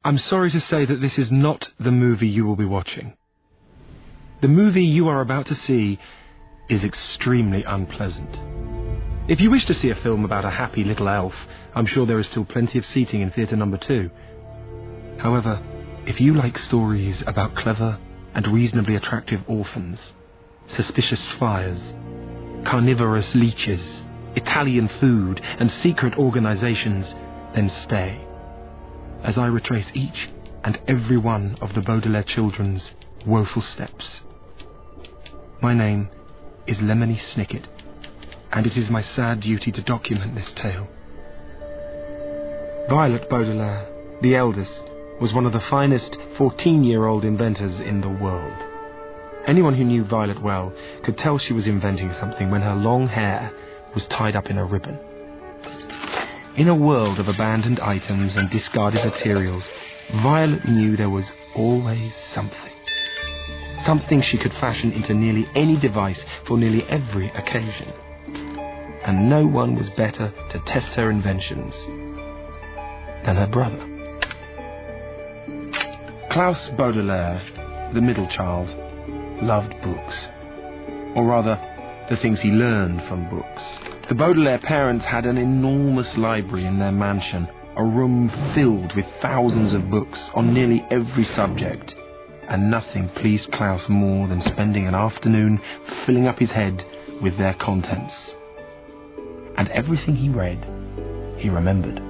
I'm sorry to say that this is not the movie you will be watching. The movie you are about to see is extremely unpleasant. If you wish to see a film about a happy little elf, I'm sure there is still plenty of seating in theatre number 2. However, if you like stories about clever and reasonably attractive orphans, suspicious spires, carnivorous leeches, Italian food, and secret organizations, then stay, as I retrace each and every one of the Baudelaire children's woeful steps. My name is Lemony Snicket, and it is my sad duty to document this tale. Violet Baudelaire, the eldest, was one of the finest 14-year-old inventors in the world. Anyone who knew Violet well could tell she was inventing something when her long hair was tied up in a ribbon. In a world of abandoned items and discarded materials, Violet knew there was always something. Something she could fashion into nearly any device for nearly every occasion. And no one was better to test her inventions than her brother. Klaus Baudelaire, the middle child, loved books. Or rather, the things he learned from books. The Baudelaire parents had an enormous library in their mansion, a room filled with thousands of books on nearly every subject, and nothing pleased Klaus more than spending an afternoon filling up his head with their contents. And everything he read, he remembered.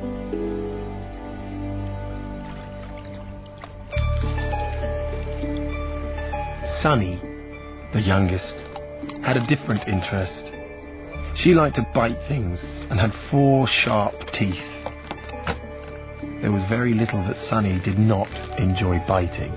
Sunny, the youngest, had a different interest. She liked to bite things and had 4 sharp teeth. There was very little that Sunny did not enjoy biting.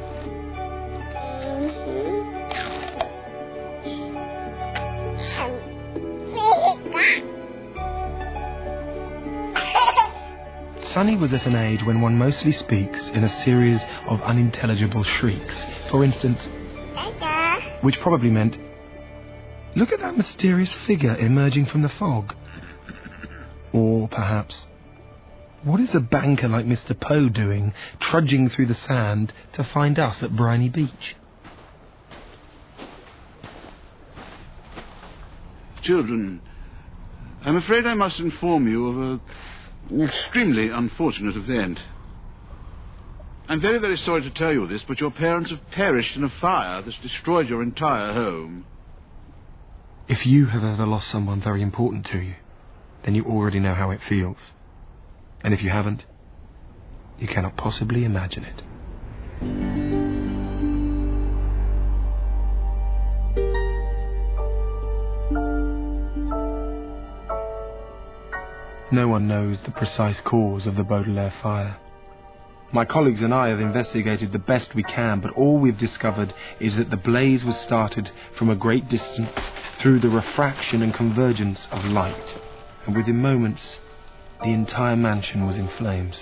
Sunny was at an age when one mostly speaks in a series of unintelligible shrieks. For instance, which probably meant, "Look at that mysterious figure emerging from the fog." Or perhaps, "What is a banker like Mr. Poe doing, trudging through the sand to find us at Briny Beach?" Children, I'm afraid I must inform you of an extremely unfortunate event. I'm very, very sorry to tell you this, but your parents have perished in a fire that's destroyed your entire home. If you have ever lost someone very important to you, then you already know how it feels. And if you haven't, you cannot possibly imagine it. No one knows the precise cause of the Baudelaire fire. My colleagues and I have investigated the best we can, but all we've discovered is that the blaze was started from a great distance through the refraction and convergence of light, and within moments the entire mansion was in flames.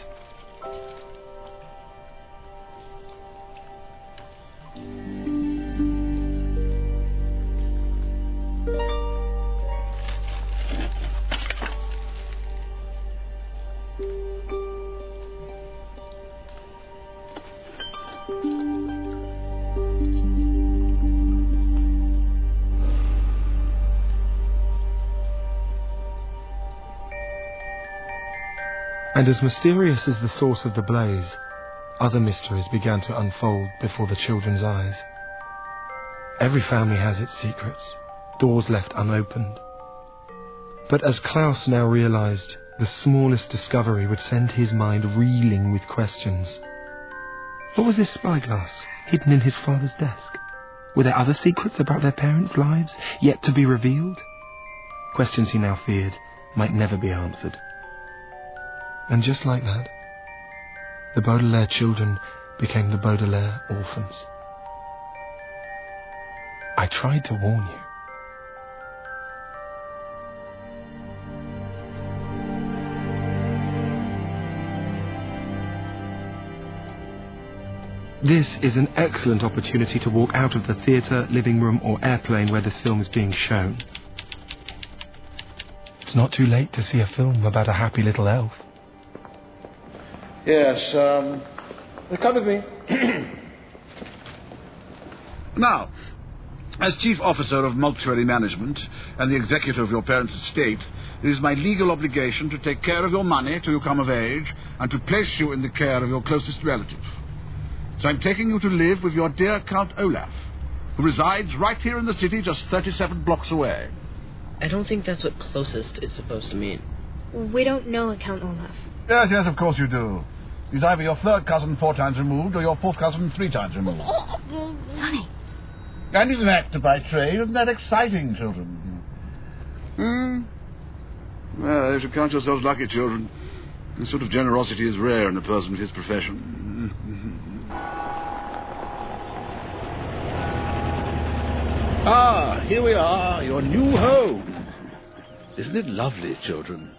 And as mysterious as the source of the blaze, other mysteries began to unfold before the children's eyes. Every family has its secrets, doors left unopened. But as Klaus now realized, the smallest discovery would send his mind reeling with questions. What was this spyglass hidden in his father's desk? Were there other secrets about their parents' lives yet to be revealed? Questions he now feared might never be answered. And just like that, the Baudelaire children became the Baudelaire orphans. I tried to warn you. This is an excellent opportunity to walk out of the theatre, living room or airplane where this film is being shown. It's not too late to see a film about a happy little elf. Yes, Come with me. Now, as Chief Officer of Mulctuary Management and the executor of your parents' estate, it is my legal obligation to take care of your money till you come of age and to place you in the care of your closest relative. So I'm taking you to live with your dear Count Olaf, who resides right here in the city just 37 blocks away. I don't think that's what closest is supposed to mean. We don't know a Count Olaf. Yes, of course you do. He's either your third cousin 4 times removed or your fourth cousin 3 times removed. Sonny. And he's an actor by trade. Isn't that exciting, children? Well, you should count yourselves lucky, children. This sort of generosity is rare in a person of his profession. Here we are, your new home. Isn't it lovely, children?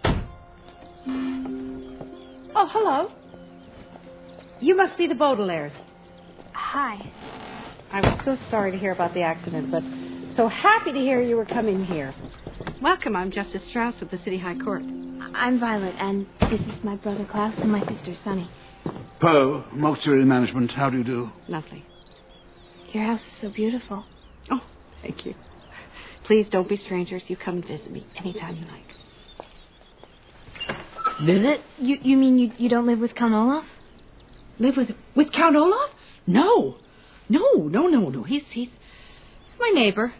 Oh, hello. You must be the Baudelaires. Hi. I was so sorry to hear about the accident, but so happy to hear you were coming here. Welcome, I'm Justice Strauss of the City High Court. I'm Violet, and this is my brother Klaus and my sister Sunny. Poe, Mulctuary Management, how do you do? Lovely. Your house is so beautiful. Oh, thank you. Please don't be strangers. You come and visit me anytime you like. Visit? You mean you don't live with Count Olaf? Live with Count Olaf? No. No. He's my neighbor.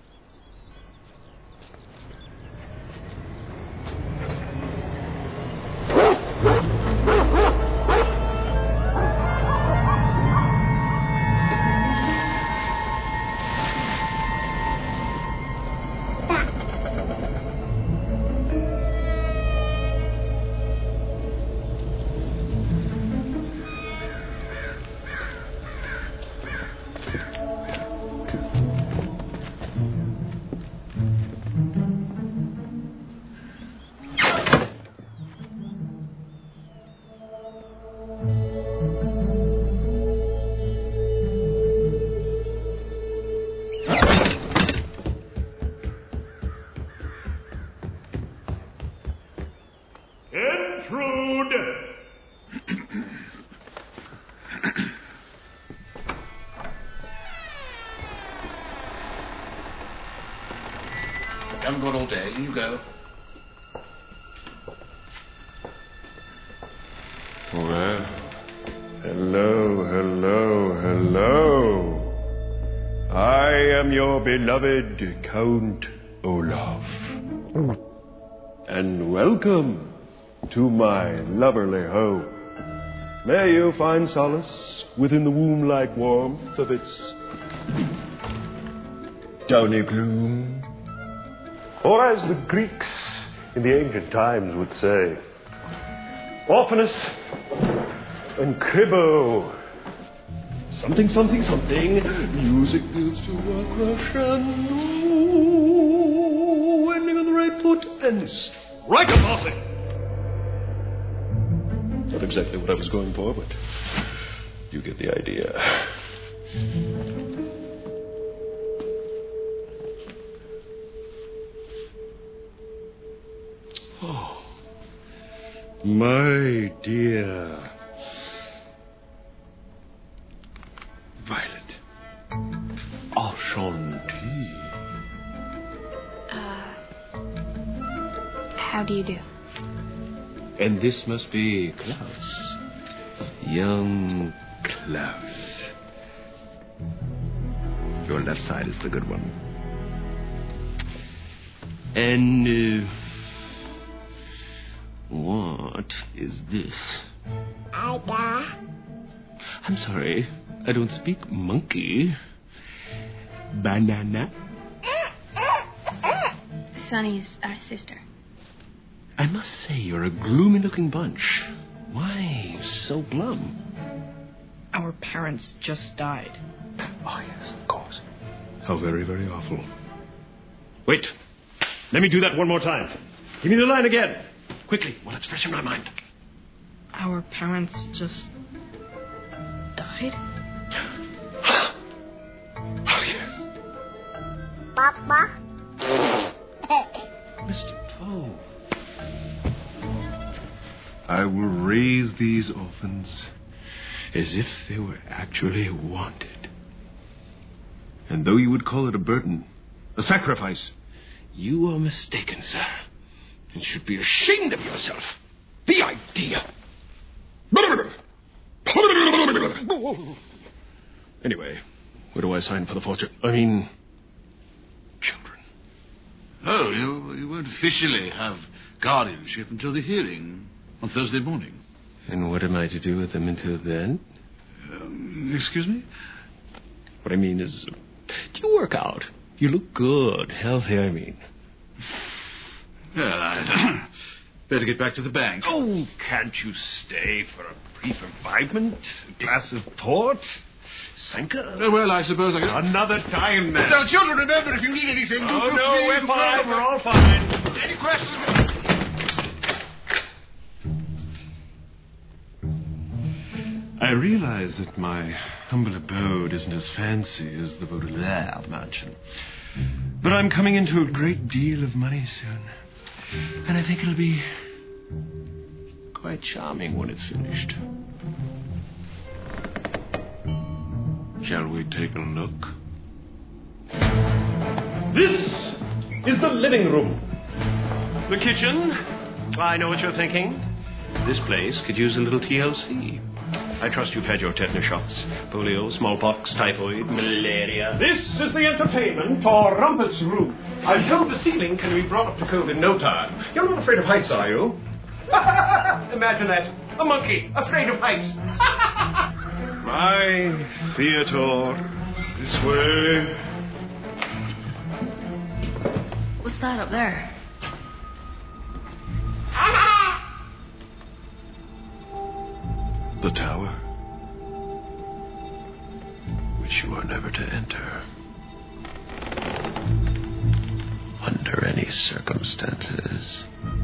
I haven't got all day. In you go. Well, hello. I am your beloved Count Olaf. And welcome to my loverly home. May you find solace within the womb-like warmth of its downy gloom. Or as the Greeks in the ancient times would say, Orphanus and Cribbo. Something. Music builds to a crescendo. Ending on the right foot and strike a posse. Not exactly what I was going for, but you get the idea. Oh, my dear Violet. Enchanté. How do you do? And this must be Klaus. Young Klaus. Your left side is the good one. And, what is this? I'm sorry, I don't speak monkey. Banana? Sunny's our sister. I must say, you're a gloomy-looking bunch. Why so glum? Our parents just died. Oh, yes, of course. How very, very awful. Wait. Let me do that one more time. Give me the line again. Quickly, while it's fresh in my mind. Our parents just died? Oh, yes. Papa? Mr. Poe. I will raise these orphans as if they were actually wanted. And though you would call it a burden, a sacrifice, you are mistaken, sir, and should be ashamed of yourself. The idea. Anyway, where do I sign for the fortune? I mean, children. Oh, you won't officially have guardianship until the hearing on Thursday morning. And what am I to do with them until then? Excuse me? What I mean is, do you work out? You look good. Healthy, I mean. Well, I'd better get back to the bank. Oh, can't you stay for a brief revivement? A glass of port? Sanka? Oh, well, I suppose I can... Another time, then. Now, children, remember, if you need anything... Oh, no, we're fine. We're all fine. Any questions? I realize that my humble abode isn't as fancy as the Baudelaire mansion. But I'm coming into a great deal of money soon. And I think it'll be quite charming when it's finished. Shall we take a look? This is the living room. The kitchen. I know what you're thinking. This place could use a little TLC. I trust you've had your tetanus shots. Polio, smallpox, typhoid, malaria. This is the entertainment or rumpus room. I'm told the ceiling can be brought up to code in no time. You're not afraid of heights, are you? Imagine that. A monkey afraid of heights. My theater. This way. What's that up there? The tower, which you are never to enter, under any circumstances.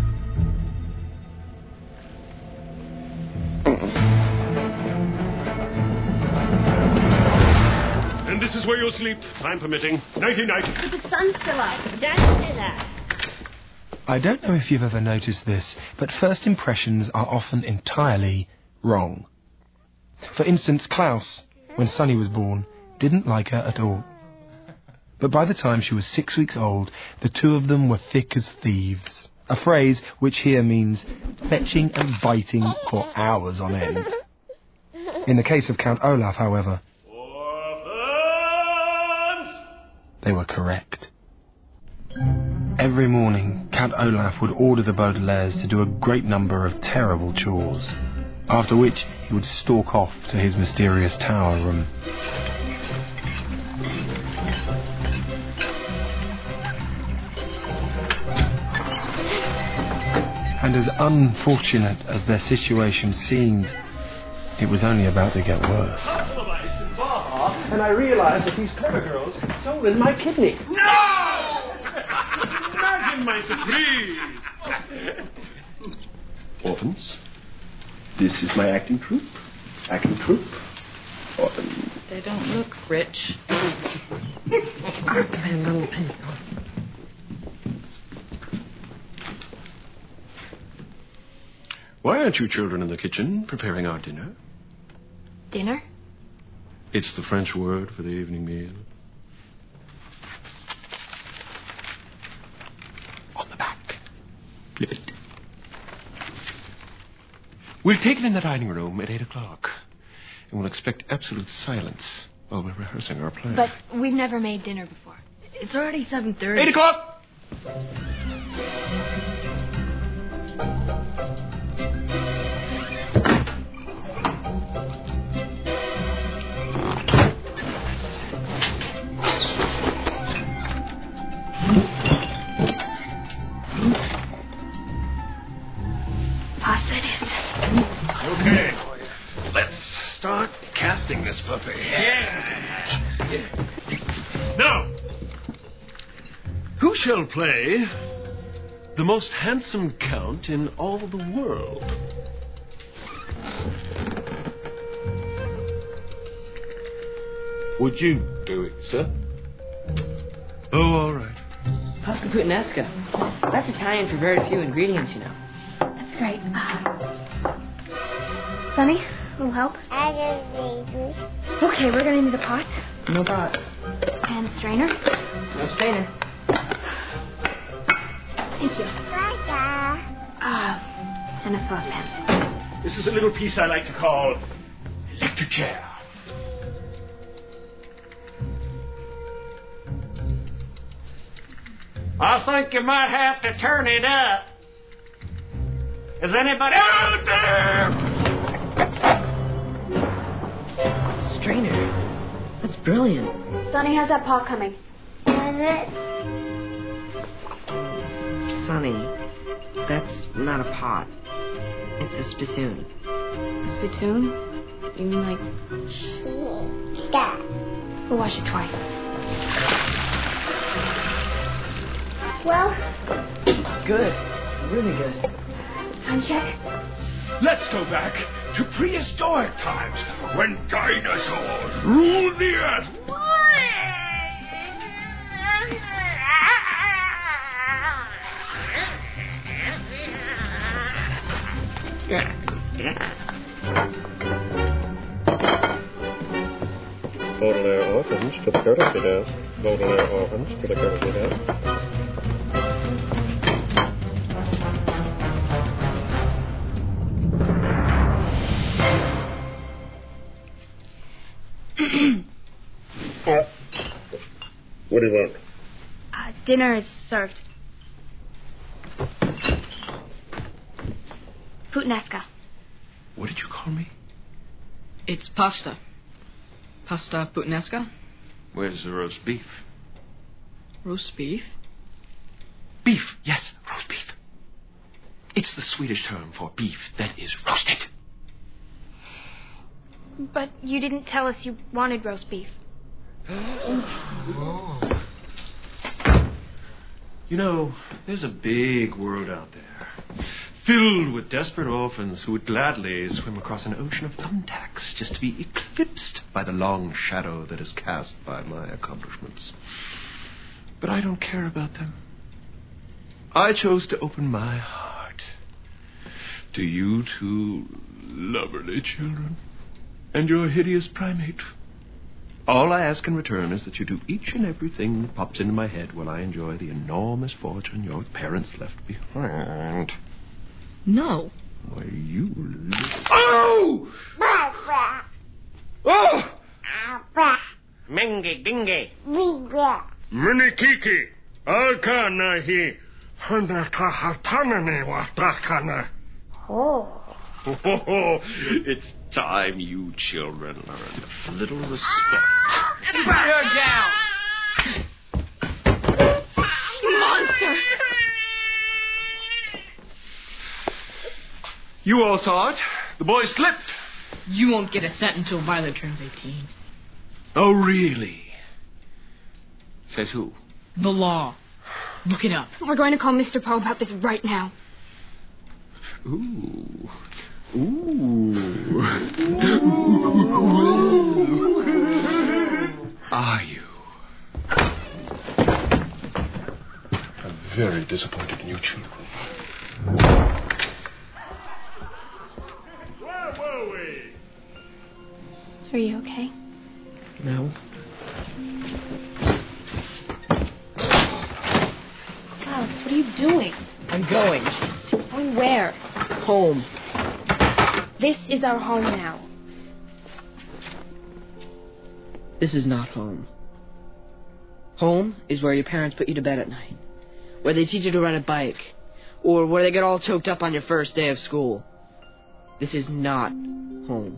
And this is where you'll sleep, time permitting. Nighty-night. But the sun's still up. Don't do that. I don't know if you've ever noticed this, but first impressions are often entirely wrong. For instance, Klaus, when Sonny was born, didn't like her at all. But by the time she was 6 weeks old, the two of them were thick as thieves. A phrase which here means fetching and biting for hours on end. In the case of Count Olaf, however, they were correct. Every morning, Count Olaf would order the Baudelaires to do a great number of terrible chores, after which he would stalk off to his mysterious tower room. And as unfortunate as their situation seemed, it was only about to get worse. And I realized that these clever girls had stolen my kidney. No! Imagine my surprise! Orphans, this is my acting troupe. Acting troupe. Orphans. They don't look rich. Why aren't you children in the kitchen preparing our dinner? Dinner? It's the French word for the evening meal. On the back. Flip it. We'll take it in the dining room at 8 o'clock. And we'll expect absolute silence while we're rehearsing our play. But we've never made dinner before. It's already 7:30. 8 o'clock! Okay, let's start casting this puppy. Yeah. Now, who shall play the most handsome count in all the world? Would you do it, sir? Oh, all right. Pasta puttanesca. That's Italian for very few ingredients, you know. That's great. Sonny, Will help? Okay, we're gonna need a pot. No pot. And a strainer. No strainer. Thank you. And a saucepan. This is a little piece I like to call electric chair. I think you might have to turn it up. Is anybody out there? Strainer. That's brilliant. Sonny, how's that pot coming? Sonny, that's not a pot. It's a spittoon. A spittoon? You mean like... We'll wash it twice. Well? Good. Really good. Time check. Let's go back to prehistoric times when dinosaurs ruled the earth. Baudelaire orphans to the courtesy desk. Baudelaire orphans to the courtesy desk. What do you want? Dinner is served. Puttanesca. What did you call me? It's pasta. Pasta puttanesca? Where's the roast beef? Roast beef? Beef, yes, roast beef. It's the Swedish term for beef that is roasted. But you didn't tell us you wanted roast beef. You know, there's a big world out there, filled with desperate orphans who would gladly swim across an ocean of thumbtacks just to be eclipsed by the long shadow that is cast by my accomplishments. But I don't care about them. I chose to open my heart to you two loverly children and your hideous primate. All I ask in return is that you do each and everything that pops into my head while I enjoy the enormous fortune your parents left behind. No. Why, you... Oh! Oh! Mingy dingy. Mini Kiki. Alkana hi. Hanakahatanane watakana. Oh. Oh, it's time you children learned a little respect. Put her down! Monster! You all saw it. The boy slipped. You won't get a cent until Violet turns 18. Oh, really? Says who? The law. Look it up. We're going to call Mr. Poe about this right now. Ooh. Ooh. Are you? I'm very disappointed in you children. Where were we? Are you okay? No. Klaus, what are you doing? I'm going. Going where? Home. This is our home now. This is not home. Home is where your parents put you to bed at night. Where they teach you to ride a bike. Or where they get all choked up on your first day of school. This is not home.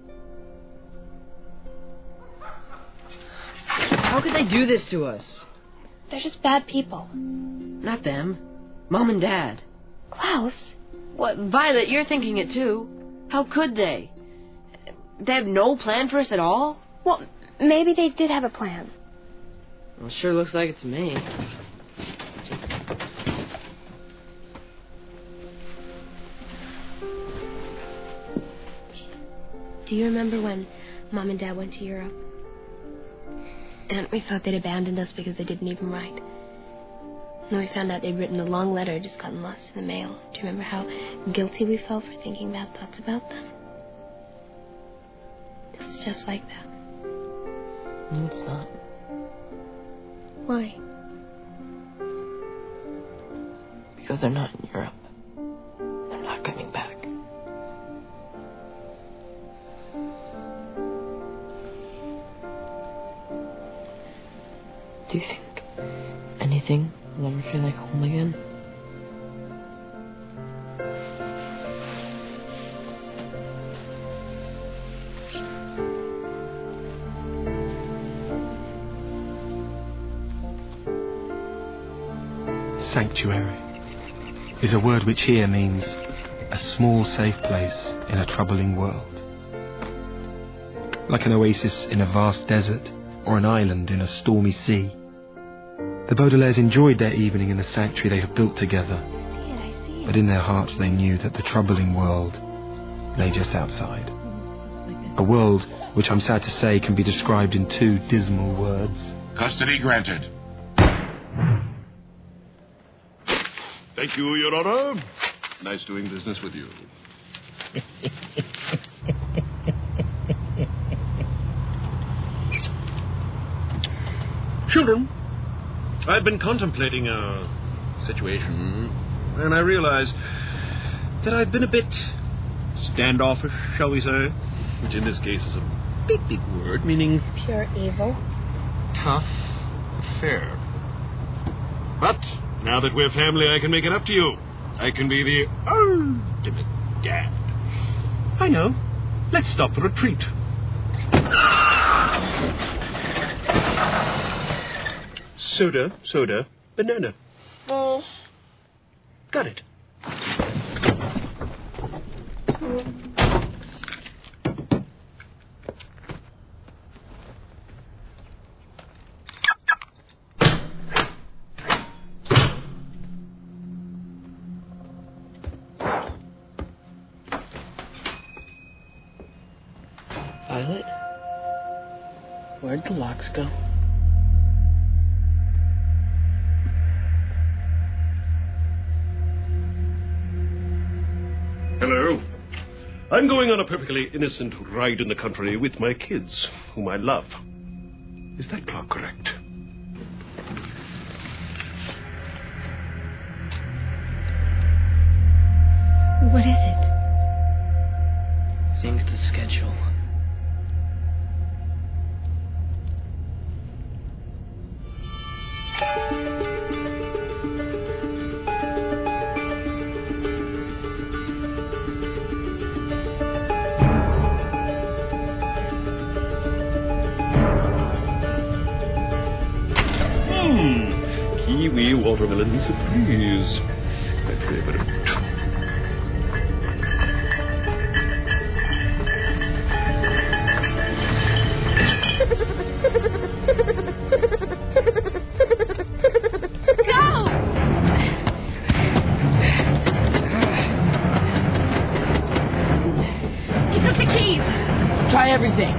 How could they do this to us? They're just bad people. Not them. Mom and Dad. Klaus? What, Violet, you're thinking it too. How could they? They have no plan for us at all? Well, maybe they did have a plan. Well, it sure looks like it to me. Do you remember when Mom and Dad went to Europe? And we thought they'd abandoned us because they didn't even write. And then we found out they'd written a long letter just gotten lost in the mail. Do you remember how guilty we felt for thinking bad thoughts about them? This is just like that. No, it's not. Why? Because they're not in Europe. They're not coming back. Do you think anything will ever feel like home again? Sanctuary is a word which here means a small safe place in a troubling world. Like an oasis in a vast desert or an island in a stormy sea. The Baudelaires enjoyed their evening in the sanctuary they had built together, but in their hearts they knew that the troubling world lay just outside. A world which, I'm sad to say, can be described in 2 dismal words. Custody granted. Thank you, Your Honor. Nice doing business with you. Children, I've been contemplating our situation, and I realize that I've been a bit standoffish, shall we say, which in this case is a big word, meaning Pure evil. tough, fair. But now that we're family, I can make it up to you. I can be the ultimate dad. I know. Let's stop for a treat. Soda, banana. Got it. Violet? Where'd the locks go? Hello. I'm going on a perfectly innocent ride in the country with my kids, whom I love. Is that clock correct? What is it? Think the schedule. Kiwi watermelon surprise. My favorite. Try everything.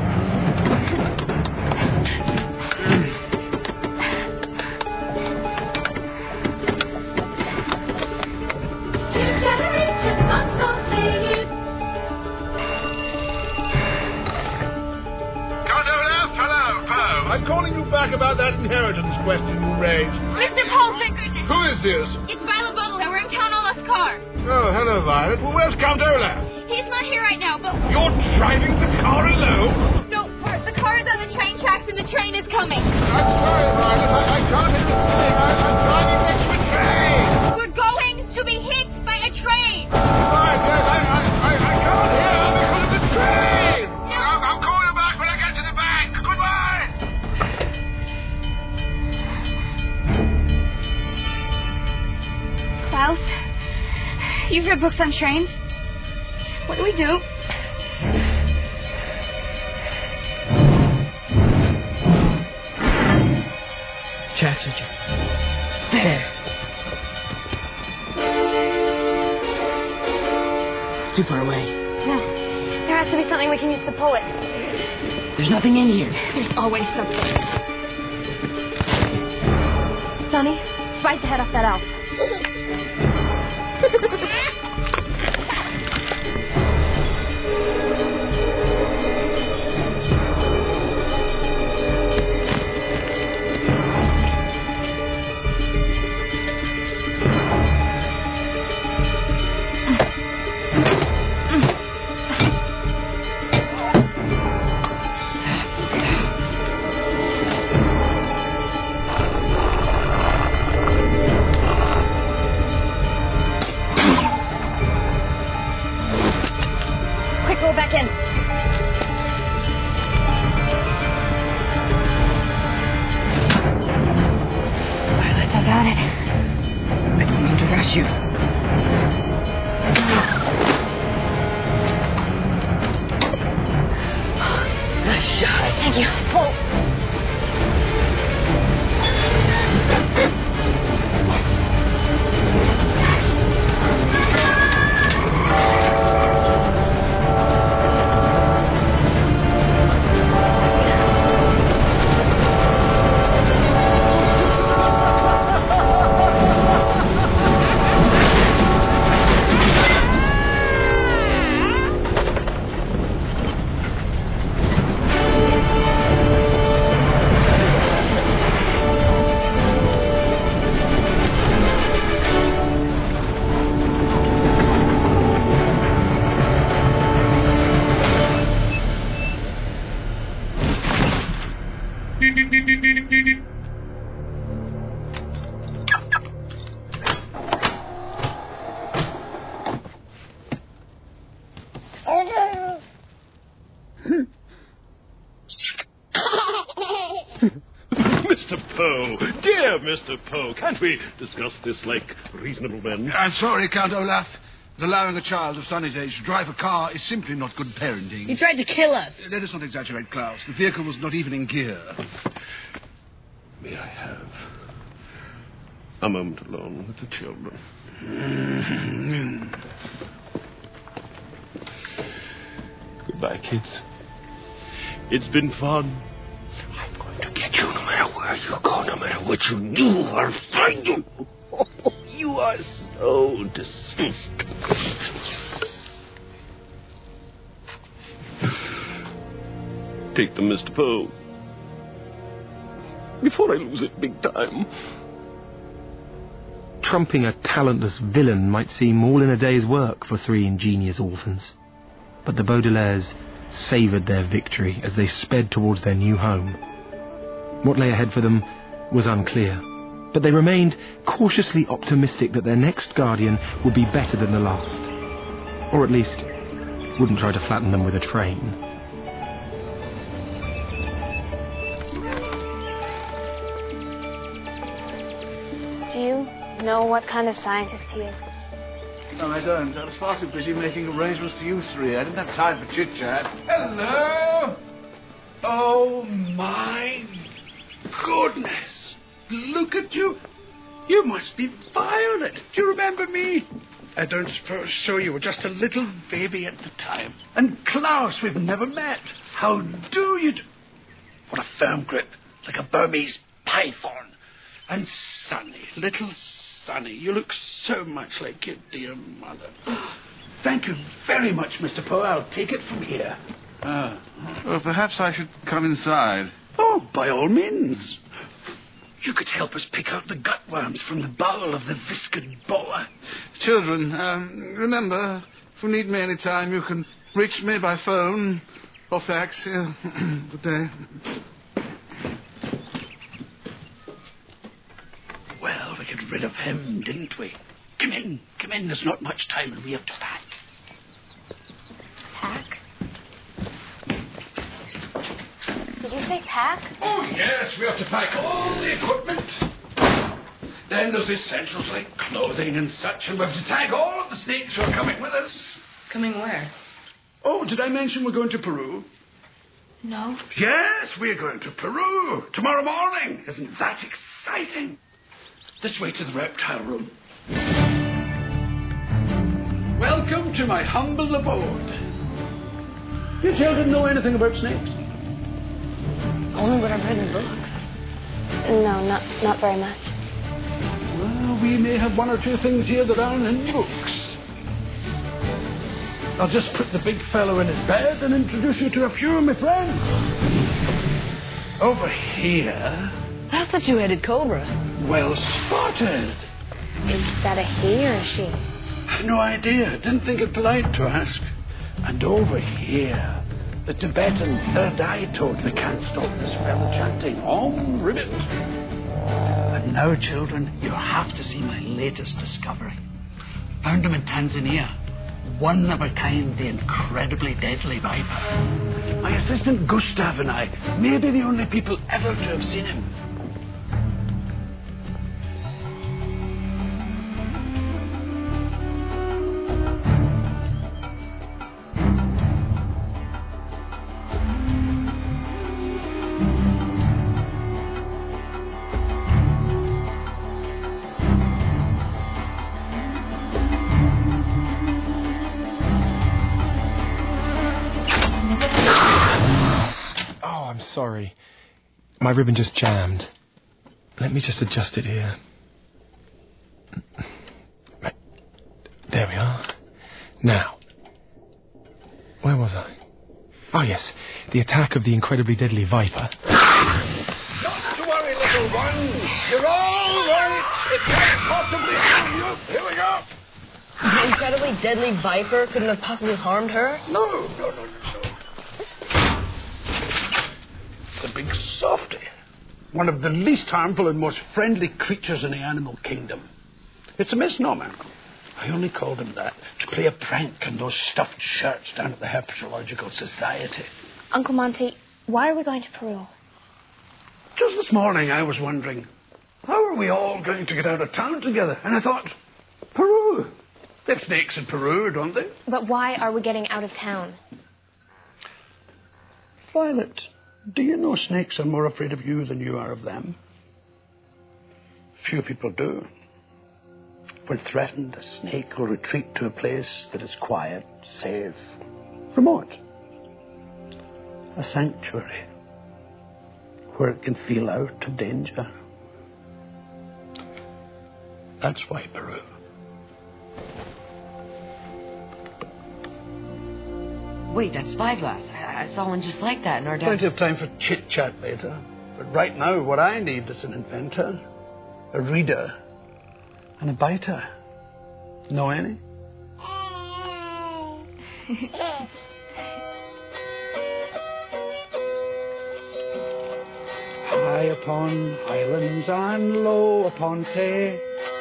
I'm calling you back about that inheritance question you raised. Mr. Paulson! Who is this? It's Violet Baudelaire. We're in Count Olaf's car. Oh, hello, Violet. Well, where's Count Olaf? He's not here right now, but... You're driving the car alone? No, the car is on the train tracks and the train is coming. I'm sorry, Violet. I can't hear a thing. I'm driving next to a train. We're going to be hit by a train. Right, yes, I can't hear because of the train. No. I'll call you back when I get to the bank. Goodbye. Klaus, you've read books on trains. What do we do? Track switcher. There. It's too far away. No. There has to be something we can use to pull it. There's nothing in here. There's always something. Sonny, bite the head off that elf. Quick, go back in. Violet, I got it. I don't mean to rush you. Nice shot. Thank you. Pull. Mr. Poe, dear Mr. Poe, can't we discuss this like reasonable men? I'm sorry, Count Olaf. Allowing a child of Sonny's age to drive a car is simply not good parenting. He tried to kill us. Let us not exaggerate, Klaus. The vehicle was not even in gear. May I have a moment alone with the children? Goodbye, kids. It's been fun. I'm going to get you no matter where you go, no matter what you do. I'll find you. Oh, you are so deceived. Take them, Mr. Poe. Before I lose it big time. Trumping a talentless villain might seem all in a day's work for three ingenious orphans. But the Baudelaires savoured their victory as they sped towards their new home. What lay ahead for them was unclear, but they remained cautiously optimistic that their next guardian would be better than the last. Or at least, wouldn't try to flatten them with a train. Do you know what kind of scientist he is? No, I don't. I was far too busy making arrangements for you three. I didn't have time for chit-chat. Hello? Oh, my goodness. Look at you. You must be Violet. Do you remember me? I don't suppose so. You were just a little baby at the time. And Klaus, we've never met. How do you do? What a firm grip, like a Burmese python. And Sonny, little Sonny, you look so much like your dear mother. Thank you very much, Mr. Poe. I'll take it from here. Well, perhaps I should come inside. Oh, by all means. You could help us pick out the gutworms from the bowl of the viscid boa. Children, remember, if you need me any time, you can reach me by phone or fax. Good day. Well, we got rid of him, didn't we? Come in. There's not much time and we have to pack. Pack? Did you say pack? Oh, yes, we have to pack all the equipment. Then there's essentials like clothing and such, and we have to tag all of the snakes who are coming with us. Coming where? Oh, did I mention we're going to Peru? No. Yes, we're going to Peru tomorrow morning. Isn't that exciting? This way to the reptile room. Welcome to my humble abode. You children know anything about snakes? Only what I've read in books. No, not very much. Well, we may have one or two things here that aren't in books. I'll just put the big fellow in his bed and introduce you to a few of my friends. Over here... That's a two-headed cobra. Well spotted. Is that a he or a she? No idea. Didn't think it polite to ask. And over here, the Tibetan third eye toad we can't stop this fellow chanting. Om ribbit. And now, children, you have to see my latest discovery. Found him in Tanzania. one-of-a-kind, the incredibly deadly Viper. My assistant Gustav and I may be the only people ever to have seen him. Sorry. My ribbon just jammed. Let me just adjust it here. There we are. Now, where was I? Oh, yes. The attack of the incredibly deadly Viper. Not to worry, little one. You're all right. It can't possibly harm you. Here we go. The incredibly deadly Viper couldn't have possibly harmed her? No. A big softy. One of the least harmful and most friendly creatures in the animal kingdom. It's a misnomer. I only called him that to play a prank on those stuffed shirts down at the Herpetological Society. Uncle Monty, why are we going to Peru? Just this morning I was wondering, how are we all going to get out of town together? And I thought, Peru. They have snakes in Peru, don't they? But why are we getting out of town? Violet, do you know snakes are more afraid of you than you are of them? Few people do. When threatened, a snake will retreat to a place that is quiet, safe, remote. A sanctuary where it can feel out of danger. That's why Peru. Wait, that spyglass. I saw one just like that in our dad's... Plenty of time for chit-chat later. But right now, what I need is an inventor, a reader, and a biter. Know any? High upon highlands and low upon Tay,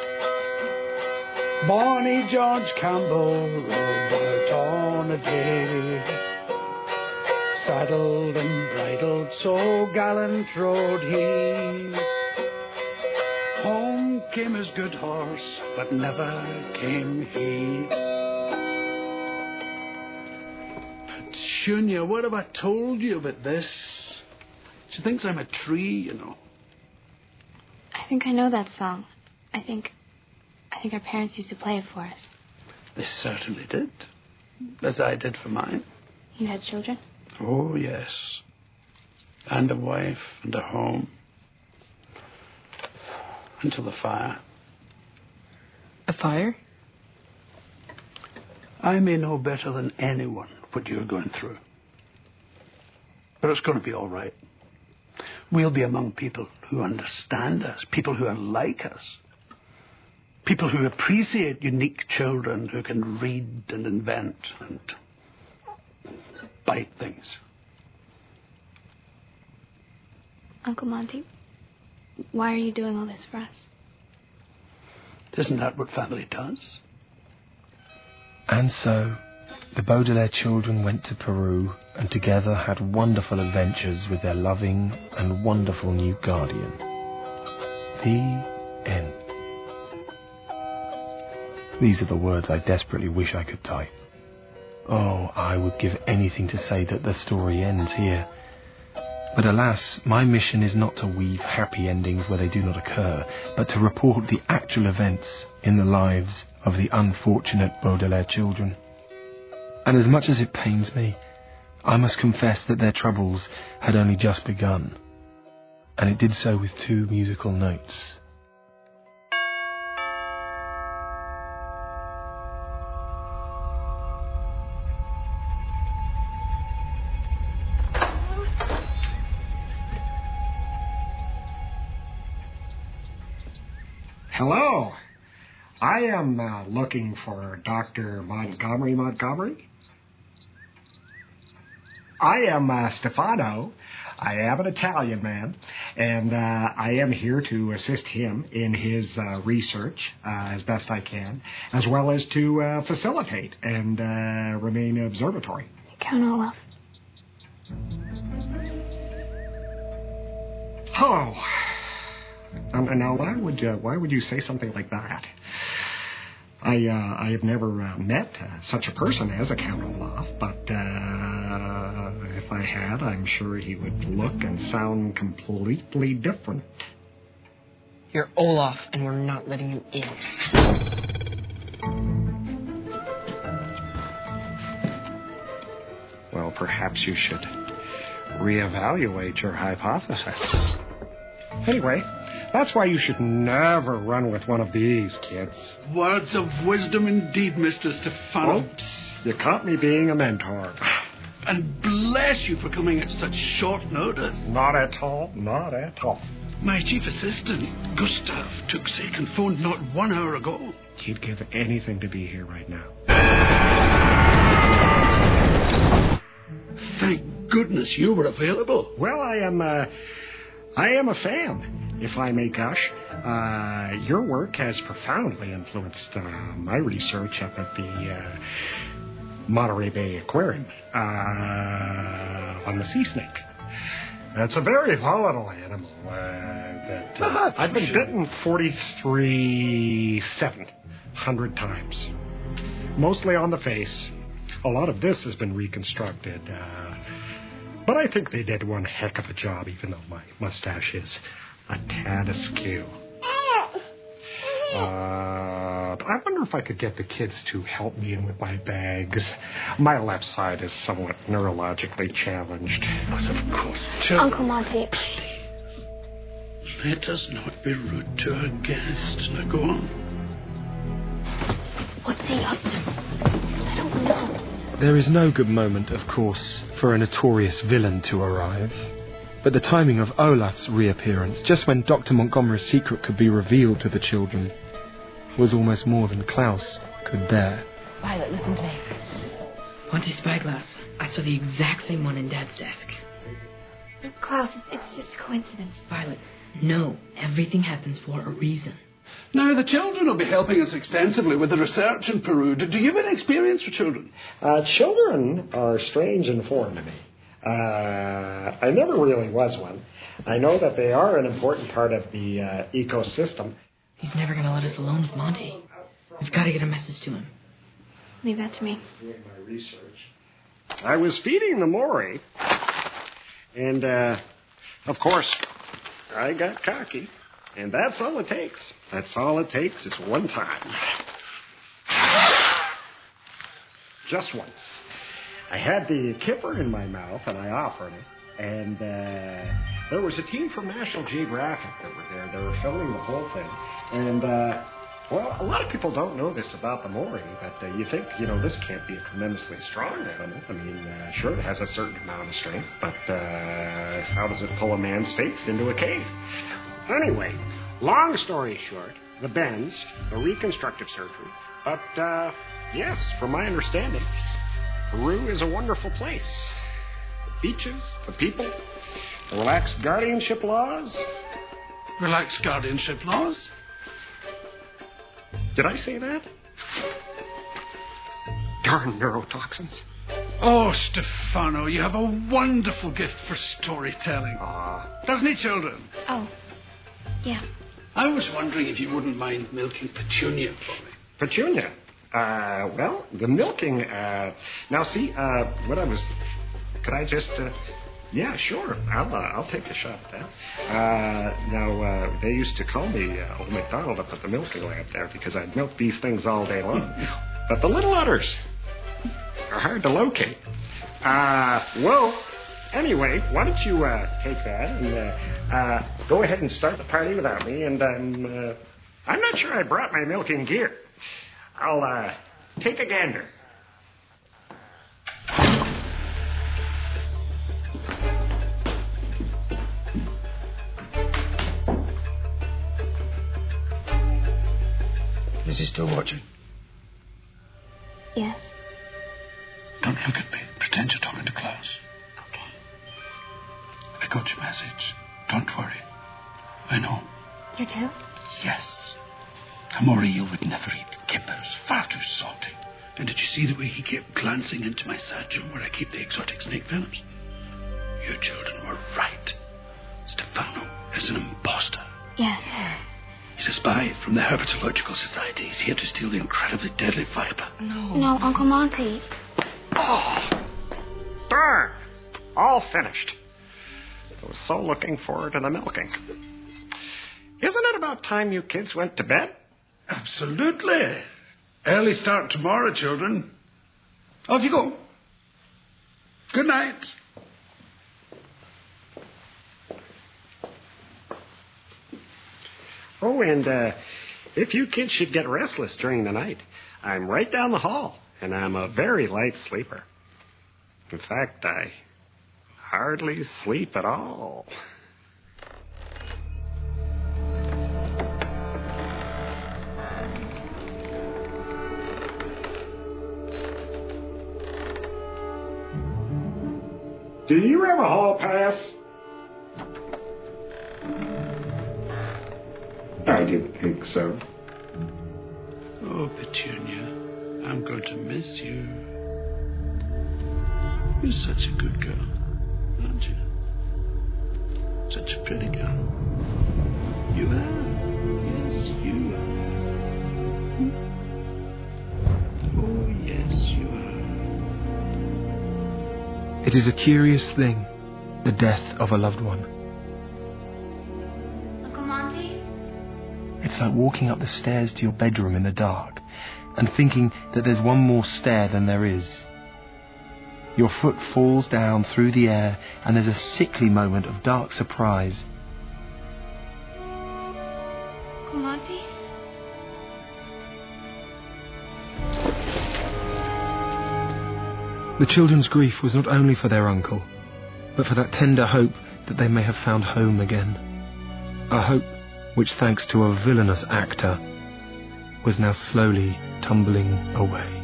Bonnie George Campbell rode out on a day. Saddled and bridled, so gallant rode he. Home came his good horse, but never came he. Petunia, what have I told you about this? She thinks I'm a tree, you know. I think I know that song. I think our parents used to play it for us. They certainly did. As I did for mine. You had children? Oh, yes. And a wife and a home. Until the fire. A fire? I may know better than anyone what you're going through. But it's going to be all right. We'll be among people who understand us, people who are like us. People who appreciate unique children who can read and invent and bite things. Uncle Monty, why are you doing all this for us? Isn't that what family does? And so, the Baudelaire children went to Peru and together had wonderful adventures with their loving and wonderful new guardian. The end. These are the words I desperately wish I could type. Oh, I would give anything to say that the story ends here. But alas, my mission is not to weave happy endings where they do not occur, but to report the actual events in the lives of the unfortunate Baudelaire children. And as much as it pains me, I must confess that their troubles had only just begun, and it did so with 2 musical notes. Hello. I am looking for Dr. Montgomery. I am Stefano. I am an Italian man, and I am here to assist him in his research as best I can, as well as to facilitate and remain observatory. Count Olaf. Oh. Now, why would you say something like that? I have never met such a person as a Count Olaf, but if I had, I'm sure he would look and sound completely different. You're Olaf, and we're not letting you in. Well, perhaps you should reevaluate your hypothesis. Anyway, that's why you should never run with one of these, kids. Words of wisdom indeed, Mr. Stefano. Oops, you caught me being a mentor. And bless you for coming at such short notice. Not at all, not at all. My chief assistant, Gustav, took sick and phoned not 1 hour ago. He'd give anything to be here right now. Thank goodness you were available. Well, I am a fan, if I may gush. Your work has profoundly influenced my research up at the Monterey Bay Aquarium on the sea snake. It's a very volatile animal that I've been bitten 43,700 times, mostly on the face. A lot of this has been reconstructed, but I think they did one heck of a job, even though my mustache is a tad askew. I wonder if I could get the kids to help me in with my bags. My left side is somewhat neurologically challenged. But of course, Uncle Monty. Let us not be rude to our guest. Now go on. What's he up to? I don't know. There is no good moment, of course, for a notorious villain to arrive. But the timing of Olaf's reappearance, just when Dr. Montgomery's secret could be revealed to the children, was almost more than Klaus could bear. Violet, listen to me. Monty Spyglass. I saw the exact same one in Dad's desk. Klaus, it's just a coincidence. Violet, no. Everything happens for a reason. Now, the children will be helping us extensively with the research in Peru. Do you have any experience with children? Children are strange and foreign to me. I never really was one. I know that they are an important part of the ecosystem. He's never going to let us alone with Monty. We've got to get a message to him. Leave that to me. Doing my research. I was feeding the Maury, and, of course, I got cocky. And that's all it takes. That's all it takes is one time. Just once. I had the kipper in my mouth, and I offered it. And there was a team from National Geographic that were there. They were filming the whole thing. And, well, a lot of people don't know this about the Maury, but you think, this can't be a tremendously strong animal. I mean, sure, it has a certain amount of strength, but how does it pull a man's face into a cave? Anyway, long story short, the bends, the reconstructive surgery. But, yes, from my understanding, Peru is a wonderful place. The beaches, the people, the relaxed guardianship laws. Relaxed guardianship laws? Did I say that? Darn neurotoxins. Oh, Stefano, you have a wonderful gift for storytelling. Doesn't he, children? Oh. Yeah. I was wondering if you wouldn't mind milking Petunia for me. Petunia? Well, the milking, now see, what I was, could I just, yeah, sure, I'll take a shot at that. Now, they used to call me Old MacDonald up at the milking lab there because I'd milk these things all day long. But the little udders are hard to locate. Well, anyway, why don't you take that and go ahead and start the party without me, and I'm not sure I brought my milking gear. I'll take a gander. Is he still watching? Yes. Don't look at me. Pretend you're talking to Klaus. got your message. Don't worry. I know. You do? Yes. Amorio would never eat kippers. Far too salty. And did you see the way he kept glancing into my satchel where I keep the exotic snake films? You children were right. Stefano is an imposter. Yes. He's a spy from the Herpetological Society. He's here to steal the incredibly deadly viper. No, Uncle Monty. Oh, darn. All finished. I was so looking forward to the milking. Isn't it about time you kids went to bed? Absolutely. Early start tomorrow, children. Off you go. Good night. Oh, and if you kids should get restless during the night, I'm right down the hall, and I'm a very light sleeper. In fact, I hardly sleep at all. Do you have a hall pass? I didn't think so. Oh, Petunia, I'm going to miss you. You're such a good girl, aren't you? Such a pretty girl. You are. Yes, you are. Oh, yes, you are. It is a curious thing, the death of a loved one. Uncle Monty? It's like walking up the stairs to your bedroom in the dark and thinking that there's one more stair than there is. Your foot falls down through the air and there's a sickly moment of dark surprise. Uncle Monty? The children's grief was not only for their uncle, but for that tender hope that they may have found home again. A hope which, thanks to a villainous actor, was now slowly tumbling away.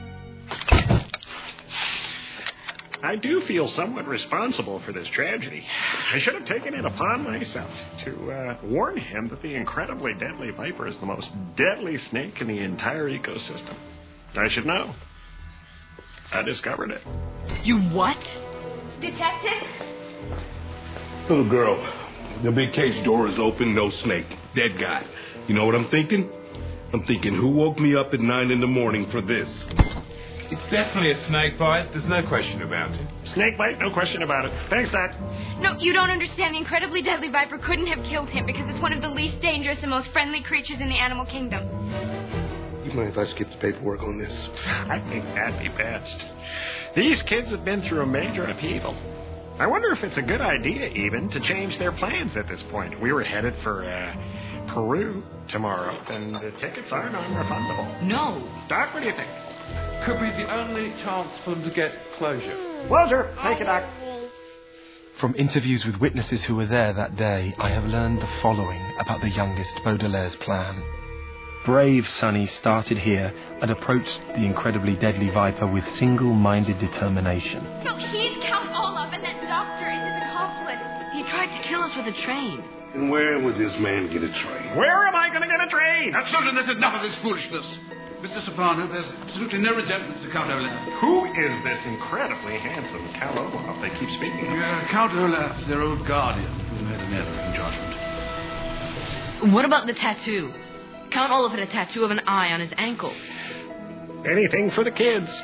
I do feel somewhat responsible for this tragedy. I should have taken it upon myself to warn him that the incredibly deadly viper is the most deadly snake in the entire ecosystem. I should know. I discovered it. You what? Detective? Little girl, the big cage door is open, no snake. Dead guy. You know what I'm thinking? I'm thinking, who woke me up at 9 a.m. for this? It's definitely a snake bite. There's no question about it. Snake bite, no question about it. Thanks, Doc. No, you don't understand. The incredibly deadly viper couldn't have killed him because it's one of the least dangerous and most friendly creatures in the animal kingdom. You mind if I skip the paperwork on this? I think that'd be best. These kids have been through a major upheaval. I wonder if it's a good idea, even, to change their plans at this point. We were headed for Peru tomorrow, and the tickets are non-refundable. No. Doc, what do you think? Could be the only chance for them to get closure. Closure. Thank you, Doc. From interviews with witnesses who were there that day, I have learned the following about the youngest Baudelaire's plan. Brave Sonny started here and approached the incredibly deadly viper with single-minded determination. No, he's Count Olaf, and that doctor is his accomplice. He tried to kill us with a train. And where would this man get a train? Where am I going to get a train? Now, children, that's enough of this foolishness. Mr. Stefano, there's absolutely no resemblance to Count Olaf. Who is this incredibly handsome Count Olaf they keep speaking of? Count Olaf's their old guardian, who made an error in judgment. What about the tattoo? Count Olaf had a tattoo of an eye on his ankle. Anything for the kids.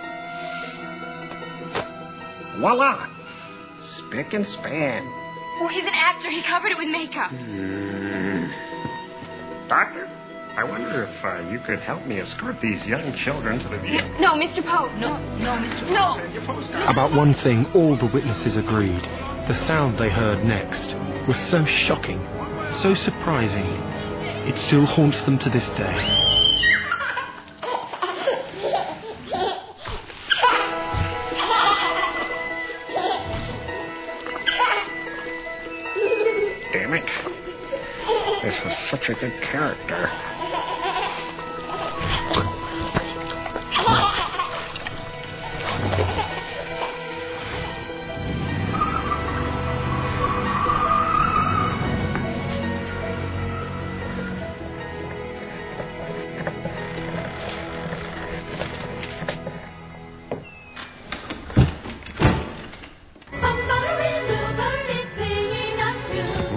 Voila! Spick and span. Well, he's an actor. He covered it with makeup. Doctor, I wonder if you could help me escort these young children to the view. No, Mr. Poe. No, Mr. Poe. No. Send your postcard. About one thing all the witnesses agreed. The sound they heard next was so shocking, so surprising, it still haunts them to this day. Damn it. This was such a good character.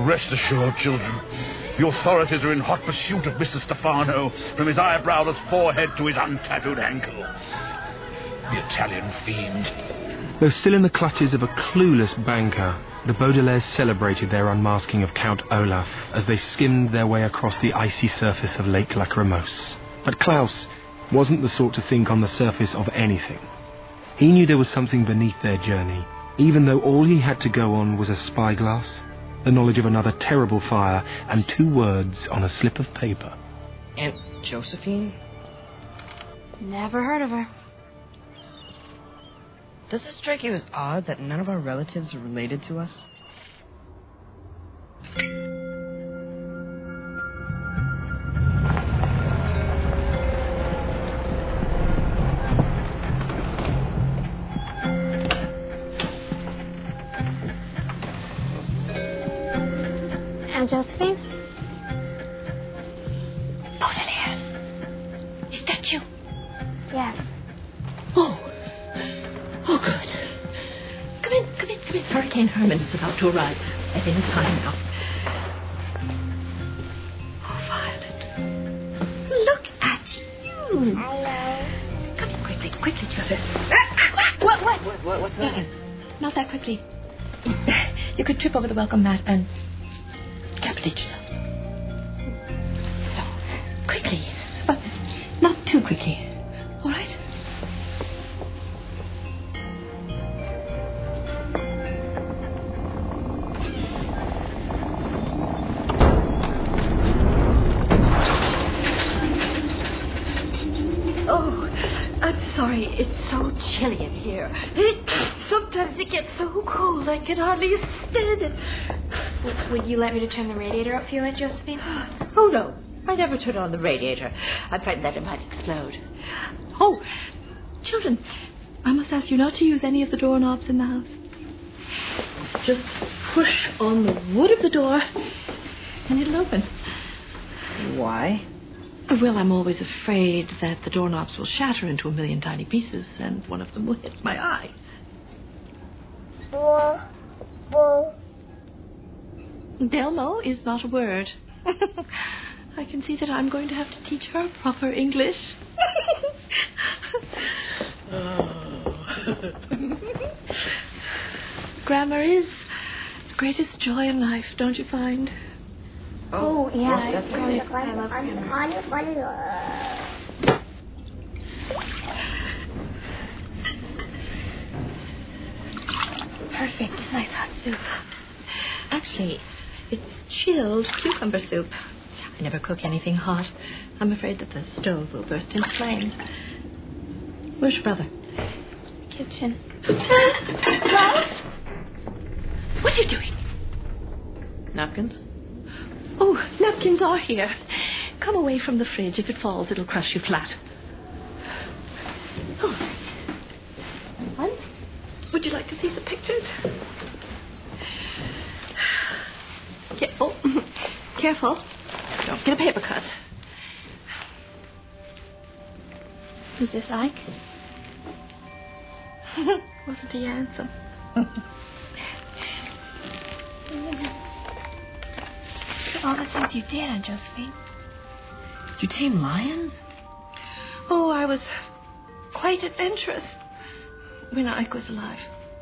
Rest assured, children, the authorities are in hot pursuit of Mr. Stefano from his eyebrowless forehead to his untattooed ankle. The Italian fiend. Though still in the clutches of a clueless banker, the Baudelaires celebrated their unmasking of Count Olaf as they skimmed their way across the icy surface of Lake Lachrymose. But Klaus wasn't the sort to think on the surface of anything. He knew there was something beneath their journey, even though all he had to go on was a spyglass, the knowledge of another terrible fire, and 2 words on a slip of paper. Aunt Josephine? Never heard of her. Does it strike you as odd that none of our relatives are related to us? Aunt Josephine? Baudelaires. Is that you? Yes. Oh, good. Come in. Hurricane Herman is about to arrive. I think it's time now. Oh, Violet. Look at you. Hello. Come in quickly, children. What's the matter? Not that quickly. You could trip over the welcome mat and decapitate yourself. So, quickly. But not too quickly. All right? I'm sorry, it's so chilly in here. Sometimes it gets so cold I can hardly stand it. Would you like me to turn the radiator up for you, Aunt Josephine? Oh, no. I never turn on the radiator. I'm frightened that it might explode. Oh, children, I must ask you not to use any of the doorknobs in the house. Just push on the wood of the door and it'll open. Why? Well, I'm always afraid that the doorknobs will shatter into a million tiny pieces and one of them will hit my eye. Delmo is not a word. I can see that I'm going to have to teach her proper English. Grammar is the greatest joy in life, don't you find? Oh, yeah. I love grammar. Perfect. Nice hot soup. Actually, it's chilled cucumber soup. I never cook anything hot. I'm afraid that the stove will burst into flames. Where's your brother? Kitchen. Klaus? What are you doing? Napkins? Oh, napkins are here. Come away from the fridge. If it falls, it'll crush you flat. Oh. What? Would you like to see some pictures? Careful. Careful. Don't get a paper cut. Who's this, Ike? Wasn't he handsome? All the things you did, Aunt Josephine. You tame lions? Oh, I was quite adventurous when Ike was alive.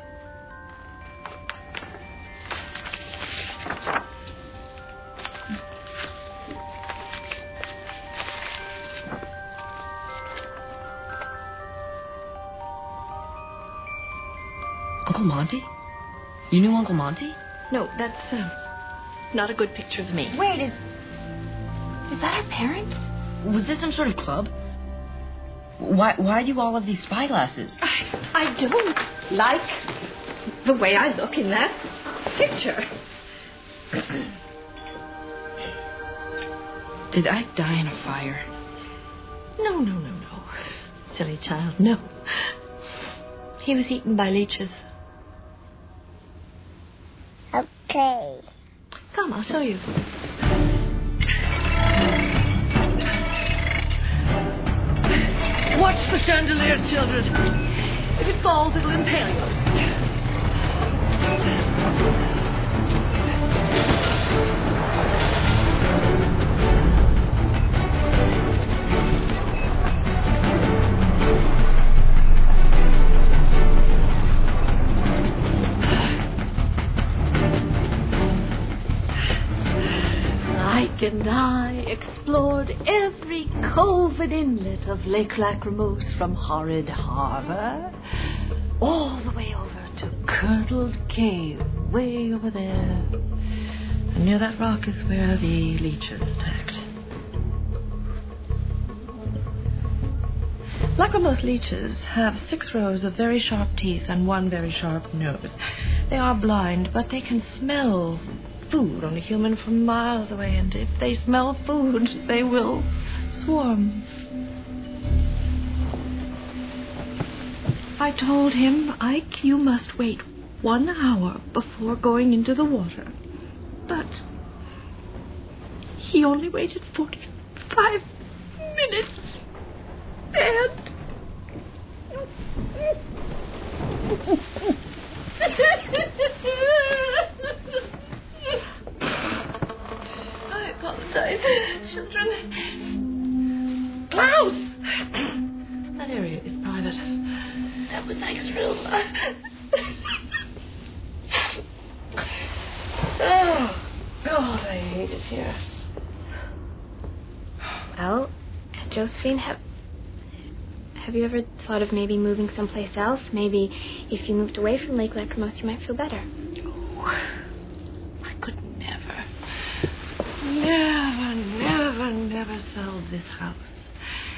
Uncle Monty? You knew Uncle Monty? No, that's not a good picture of me. Wait, is that our parents? Was this some sort of club? Why do you all have these spyglasses? I don't like the way I look in that picture. Did Ike die in a fire? No. Silly child, no. He was eaten by leeches. Okay. Come, I'll show you. Watch the chandelier, children. If it falls, it'll impale you. Jack and I explored every cove and inlet of Lake Lachrymose from Horrid Harbor all the way over to Curdled Cave, way over there. And near that rock is where the leeches attacked. Lachrymose leeches have 6 rows of very sharp teeth and 1 very sharp nose. They are blind, but they can smell food on a human from miles away, and if they smell food, they will swarm. I told him, Ike, you must wait 1 hour before going into the water. But he only waited 45 minutes. And I apologize, children. Klaus! That area is private. That was Ike's room. Oh, God, I hate it here. Well, Josephine, have you ever thought of maybe moving someplace else? Maybe if you moved away from Lake Lachrymose, you might feel better. Oh, I could never sell this house.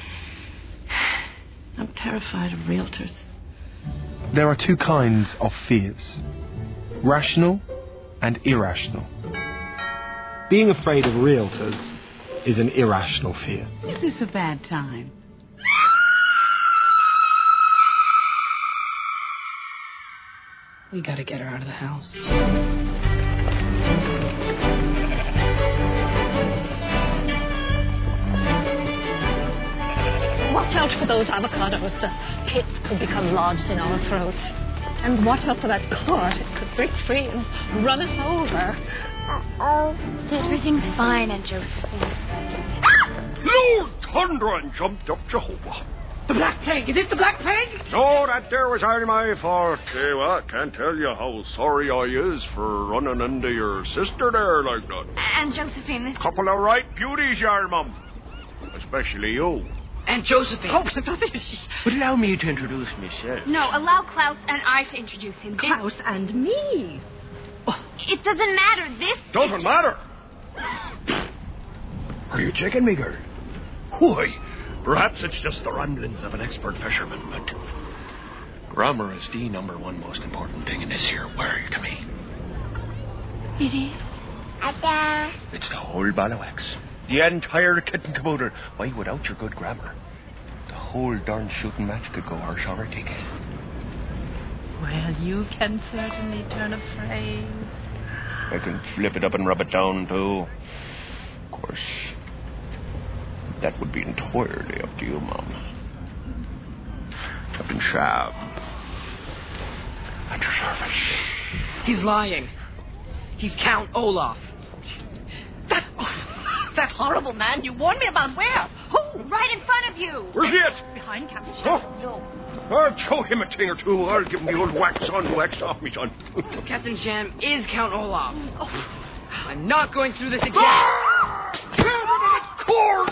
I'm terrified of realtors. There are 2 kinds of fears: rational and irrational. Being afraid of realtors is an irrational fear. Is this a bad time? We gotta get her out of the house. Watch out for those avocados. The pit could become lodged in our throats. And watch out for that car. It could break free and run us over. Everything's fine, Aunt Josephine. Lord thunder and jumped up Jehovah. The Black Plague. Is it the Black Plague? No, that there was all my fault. Hey, what? Can't tell you how sorry I is for running into your sister there like that. Aunt Josephine, this... Couple of right beauties, your mum. Especially you. Aunt Josephine. Oh, But allow me to introduce myself. No, allow Klaus and I to introduce him. Klaus and me. It doesn't matter. This... Doesn't matter. Are you checking me, girl? Why, perhaps it's just the ramblings of an expert fisherman, but grammar is the number 1 most important thing in this here world to me. It is. It's the whole ball of wax. The entire kit and caboodle. Why, without your good grammar, the whole darn shooting match could go horse or ticket. Well, you can certainly turn a phrase. I can flip it up and rub it down, too. Of course, that would be entirely up to you, Mom. Captain Shab. At your service. He's lying. He's Count Olaf. That horrible man you warned me about. Where? Who? Right in front of you. Where's he at? Behind Captain Oh. No. I'll show him a thing or two. I'll give him the old wax on, wax off, me son. Captain Sham is Count Olaf. Oh. I'm not going through this again. Cord!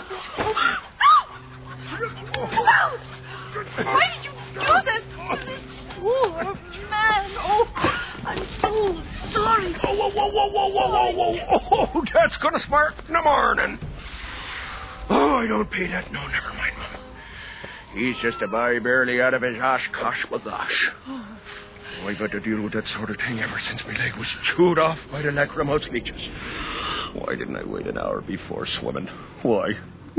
Klaus! Why did you do this? Poor man. Oh, I'm so sorry. Oh, that's gonna smart in the morning. Oh, I don't pay that. No, never mind, Mum. He's just a boy barely out of his Oshkosh bagosh. I got to deal with that sort of thing ever since my leg was chewed off by the Lachrymose leeches. Why didn't I wait an hour before swimming? Why?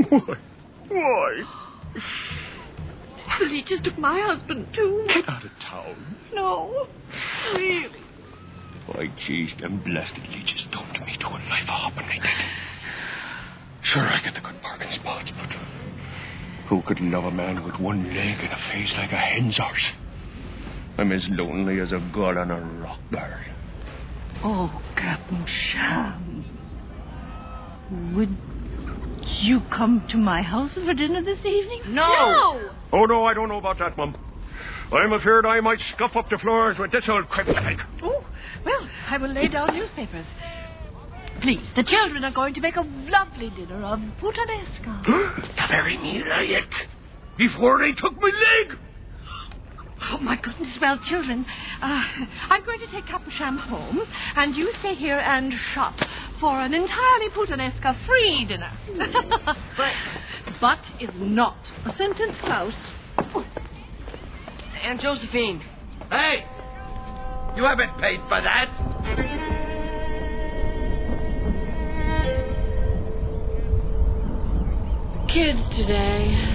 The leeches took my husband, too. Get out of town. No, really. Why, jeez, them blasted leeches don't me to a life of hopping like that. Sure, I get the good bargain spots, but who could love a man with 1 leg and a face like a hen's horse? I'm as lonely as a god on a rock, girl. Oh, Captain Sham. Would you come to my house for dinner this evening? No! Oh, no, I don't know about that, Mum. I'm afraid I might scuff up the floors with this old cripple. Oh, well, I will lay down newspapers. please. The children are going to make a lovely dinner of puttanesca. The very near yet. Before they took my leg. Oh, my goodness. Well, children, I'm going to take Capuchon home, and you stay here and shop for an entirely puttanesca-free dinner. But is not a sentence, Klaus. Aunt Josephine. Hey! You haven't paid for that. Kids today.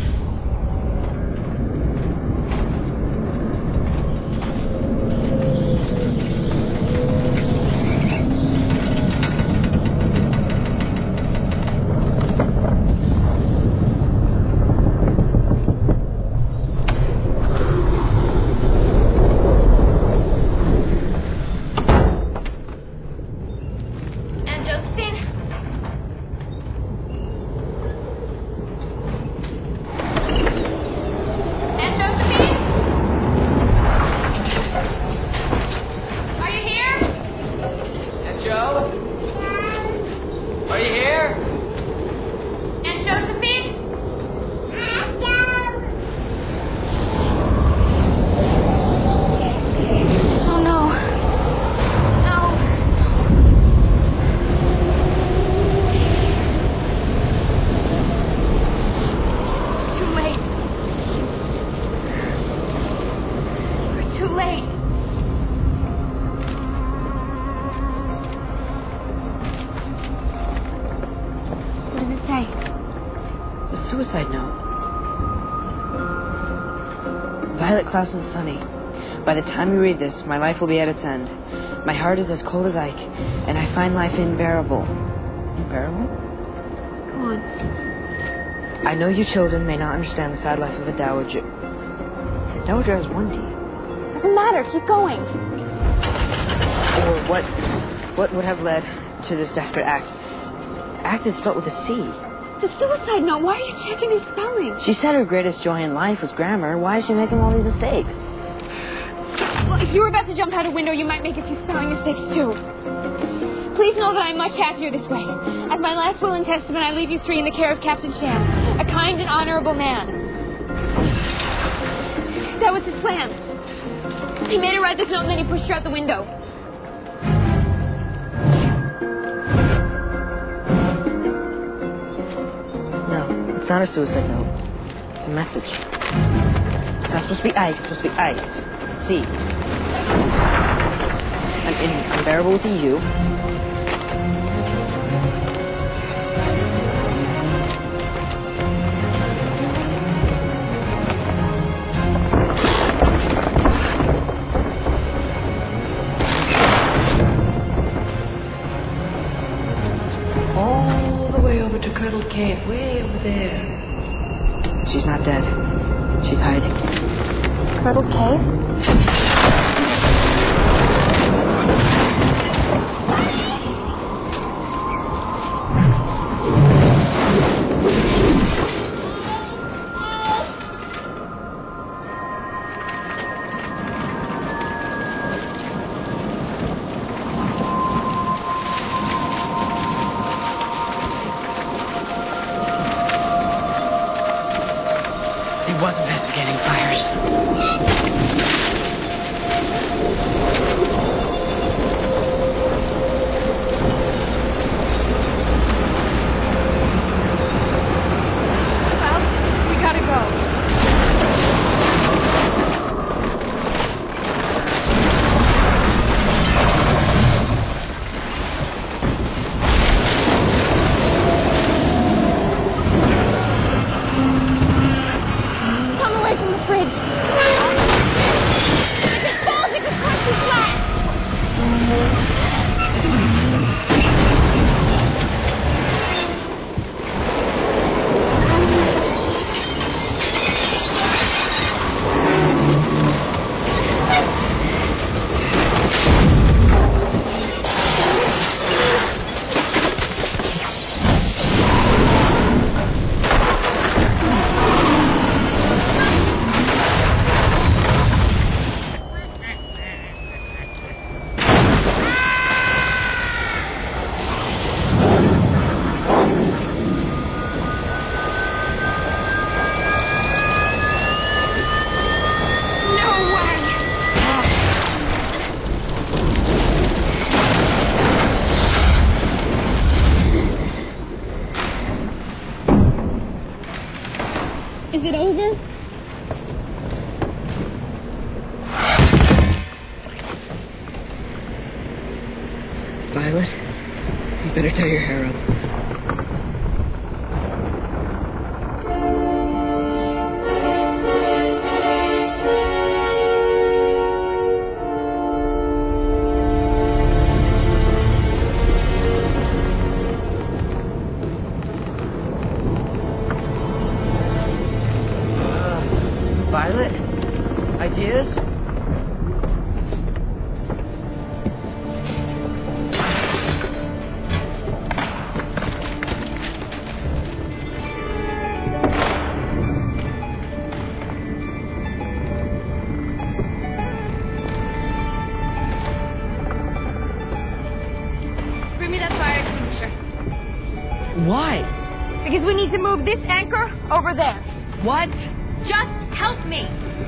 Suicide note. Violet, Klaus, and Sonny. By the time you read this, my life will be at its end. My heart is as cold as Ike, and I find life unbearable. Unbearable? Go on. I know you children may not understand the sad life of a dowager. A dowager has one D. Doesn't matter. Keep going. Or what would have led to this desperate act? Act is spelled with a C. It's a suicide note. Why are you checking her spelling? She said her greatest joy in life was grammar. Why is she making all these mistakes? Well, if you were about to jump out a window, you might make a few spelling mistakes, too. Please know that I'm much happier this way. As my last will and testament, I leave you three in the care of Captain Sham, a kind and honorable man. That was his plan. He made her write this note and then he pushed her out the window. It's not a suicide note. It's a message. It's not supposed to be Ike. It's supposed to be ice. C. I'm unbearable with the U. All the way over to Cradle Cave, way over there. She's not dead. She's hiding. Cradle Cave? Come away from the fridge. Violet, you better tie your hair up. Violet? Ideas? Bring me that fire extinguisher. Why? Because we need to move this anchor over there. What? Just help me.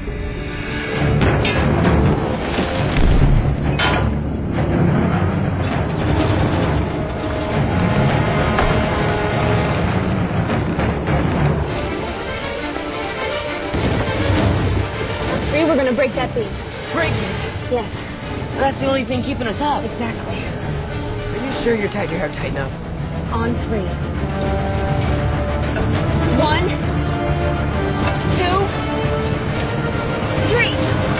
We're going to break that beam. Break it? Yes. That's the only thing keeping us up. Exactly. Are you sure you're tied your hair tight enough? On 3. 1, 2, 3.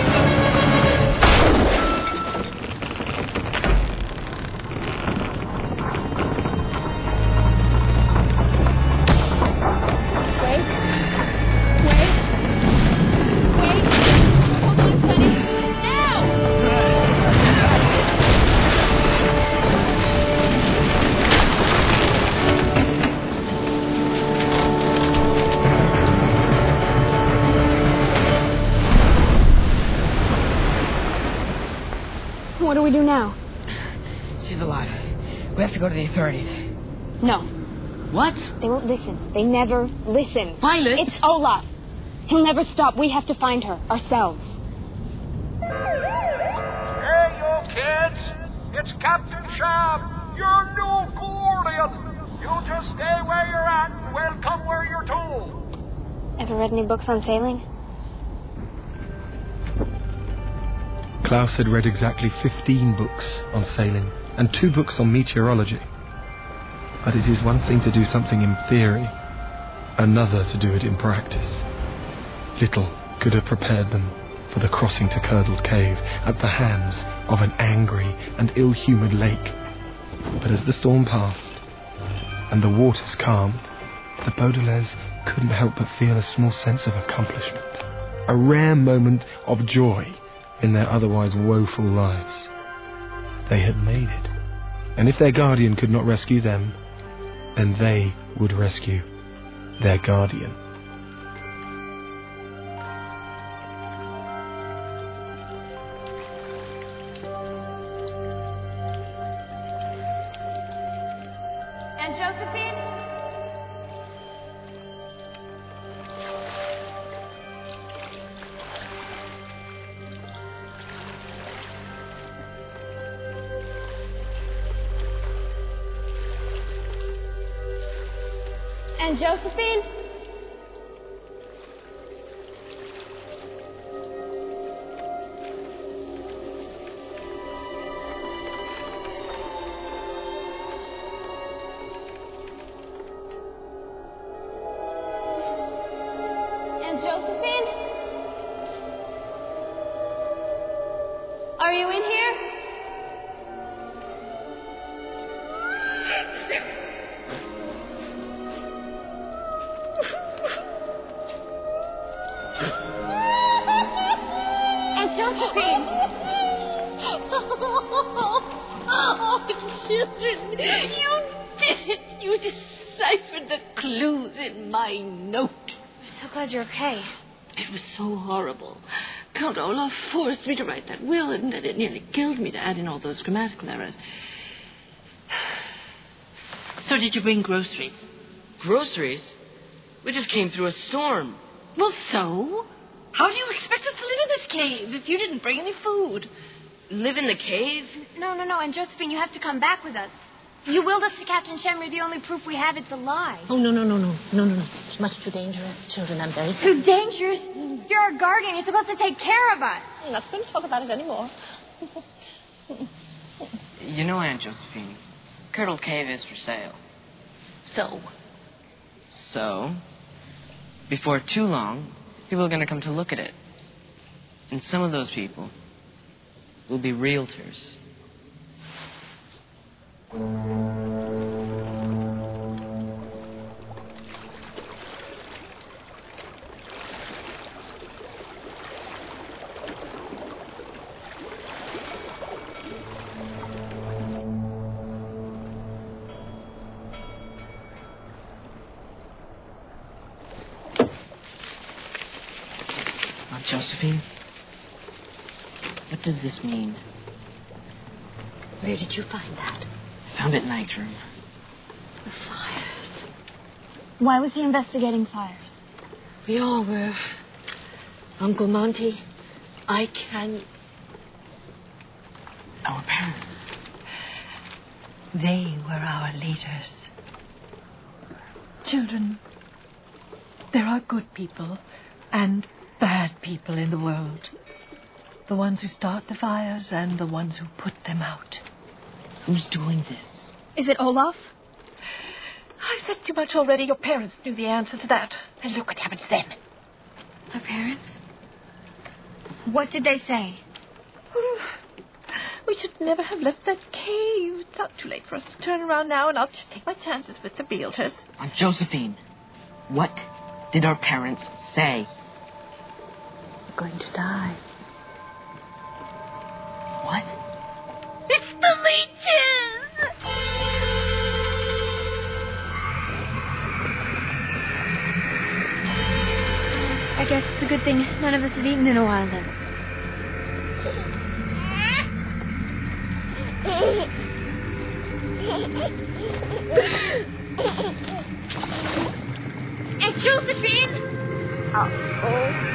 What do we do now? She's alive. We have to go to the authorities. No. What? They won't listen. They never listen. Violet! It's Olaf. He'll never stop. We have to find her ourselves. Hey, you kids! It's Captain Sham, your new guardian. You just stay where you're at, and we'll come where you're told. Ever read any books on sailing? Klaus had read exactly 15 books on sailing and 2 books on meteorology. But it is one thing to do something in theory, another to do it in practice. Little could have prepared them for the crossing to Curdled Cave at the hands of an angry and ill-humoured lake. But as the storm passed and the waters calmed, the Baudelaires couldn't help but feel a small sense of accomplishment, a rare moment of joy in their otherwise woeful lives. They had made it. And if their guardian could not rescue them, then they would rescue their guardian. And Josephine? And Josephine? And Josephine? Are you in here? And Josephine! Oh, children, you did it. You deciphered the clues in my note. I'm so glad you're okay. It was so horrible. Count Olaf forced me to write that will, and then it nearly killed me to add in all those grammatical errors. So did you bring groceries? Groceries? We just came through a storm. Well, so? How do you expect us to live in this cave if you didn't bring any food? Live in the cave? No. And Josephine, you have to come back with us. You willed us to Captain Shem. You're the only proof we have it's a lie. Oh, no. It's much too dangerous. Children, I'm very sorry. Too dangerous? You're our guardian. You're supposed to take care of us. I'm not going to talk about it anymore. You know, Aunt Josephine, Curdle Cave is for sale. So, before too long, people are going to come to look at it. And some of those people will be realtors. Aunt Josephine, what does this mean? Where did you find that? I found it in Ike's room. The fires. Why was he investigating fires? We all were. Uncle Monty, Ike, and... Our parents. They were our leaders. Children, there are good people and bad people in the world. The ones who start the fires and the ones who put them out. Who's doing this? Is it Olaf? I've said too much already. Your parents knew the answer to that. And look what happened to them. Our parents? What did they say? We should never have left that cave. It's not too late for us to turn around now, and I'll just take my chances with the realtors. Aunt Josephine, what did our parents say? We're going to die. What? It's the leeches! I guess it's a good thing none of us have eaten in a while then. Aunt Josephine! Oh.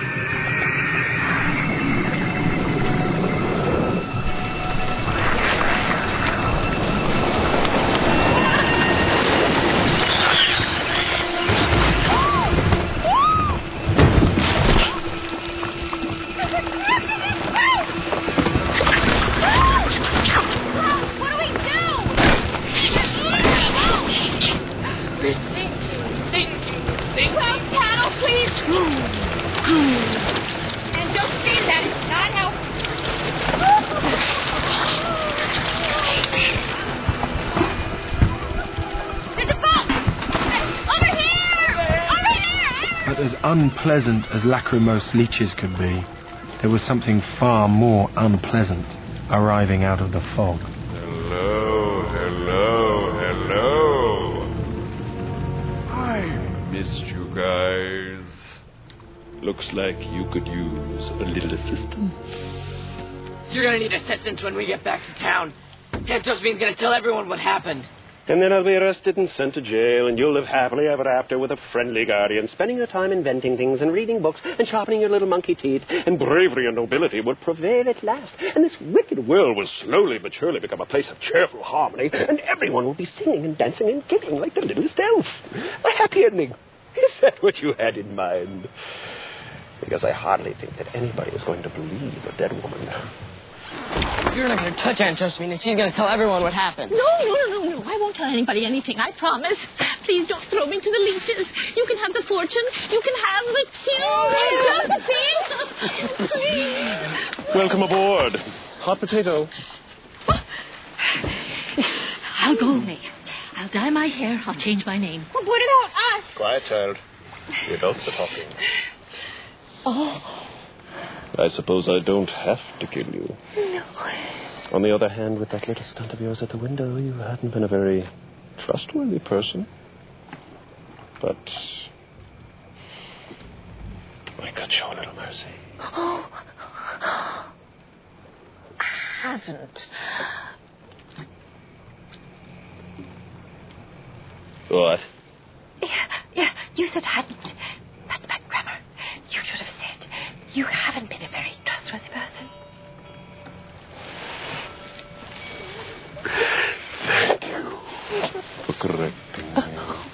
Unpleasant as lachrymose leeches could be, there was something far more unpleasant arriving out of the fog. Hello, hello, hello. I missed you guys. Looks like you could use a little assistance. You're gonna need assistance when we get back to town. Aunt Josephine's gonna tell everyone what happened. And then I'll be arrested and sent to jail, and you'll live happily ever after with a friendly guardian, spending your time inventing things and reading books and sharpening your little monkey teeth, and bravery and nobility would prevail at last, and this wicked world will slowly but surely become a place of cheerful harmony, and everyone will be singing and dancing and giggling like the littlest elf. A happy ending. Is that what you had in mind? Because I hardly think that anybody is going to believe a dead woman. You're not going to touch Aunt Josephine, and she's going to tell everyone what happened. No. I won't tell anybody anything, I promise. Please don't throw me to the leeches. You can have the fortune. You can have the children. Please. Welcome aboard. Hot potato. I'll go away. I'll dye my hair. I'll change my name. Well, what about us? Quiet, child. The adults are talking. Oh. I suppose I don't have to kill you. No. On the other hand, with that little stunt of yours at the window, you hadn't been a very trustworthy person. But I could show a little mercy. Oh. I haven't. What? Yeah, you said hadn't. That's bad grammar. You should have said you haven't been a very trustworthy person. Thank you for correcting me.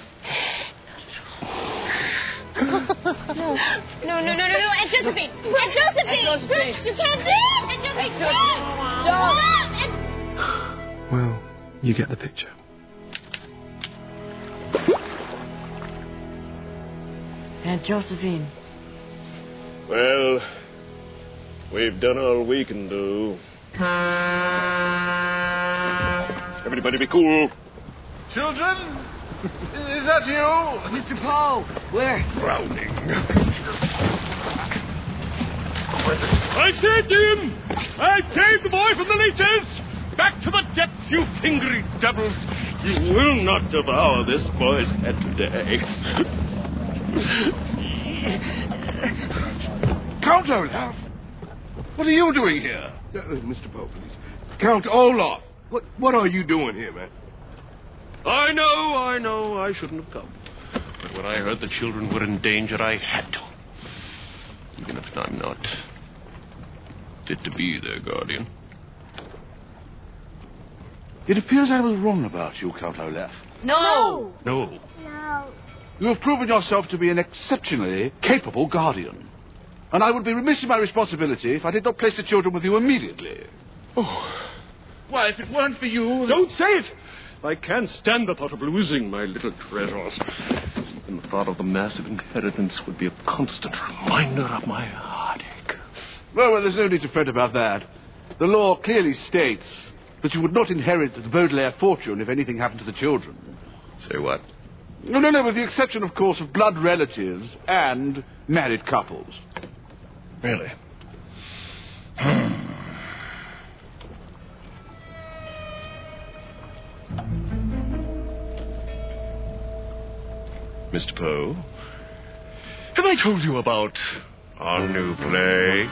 No, Aunt Josephine! Aunt Josephine! You can't do it! Aunt Josephine! Well, You get the picture. Aunt Josephine. Well, we've done all we can do. Everybody be cool. Children? Is that you? Mr. Poe, where? Drowning. I saved him! I saved the boy from the leeches! Back to the depths, you fingery devils! You will not devour this boy's head today. Count Olaf! What are you doing here? Mr. Poe, please. Count Olaf! What are you doing here, man? I know, I shouldn't have come. But when I heard the children were in danger, I had to. Even if I'm not fit to be their guardian. It appears I was wrong about you, Count Olaf. No! No. You have proven yourself to be an exceptionally capable guardian. And I would be remiss in my responsibility if I did not place the children with you immediately. Oh. Why, if it weren't for you... Don't say it! I can't stand the thought of losing my little treasures. And the thought of the massive inheritance would be a constant reminder of my heartache. Well, there's no need to fret about that. The law clearly states that you would not inherit the Baudelaire fortune if anything happened to the children. Say what? No, with the exception, of course, of blood relatives and married couples. Really? Mr. Poe, have I told you about our new play?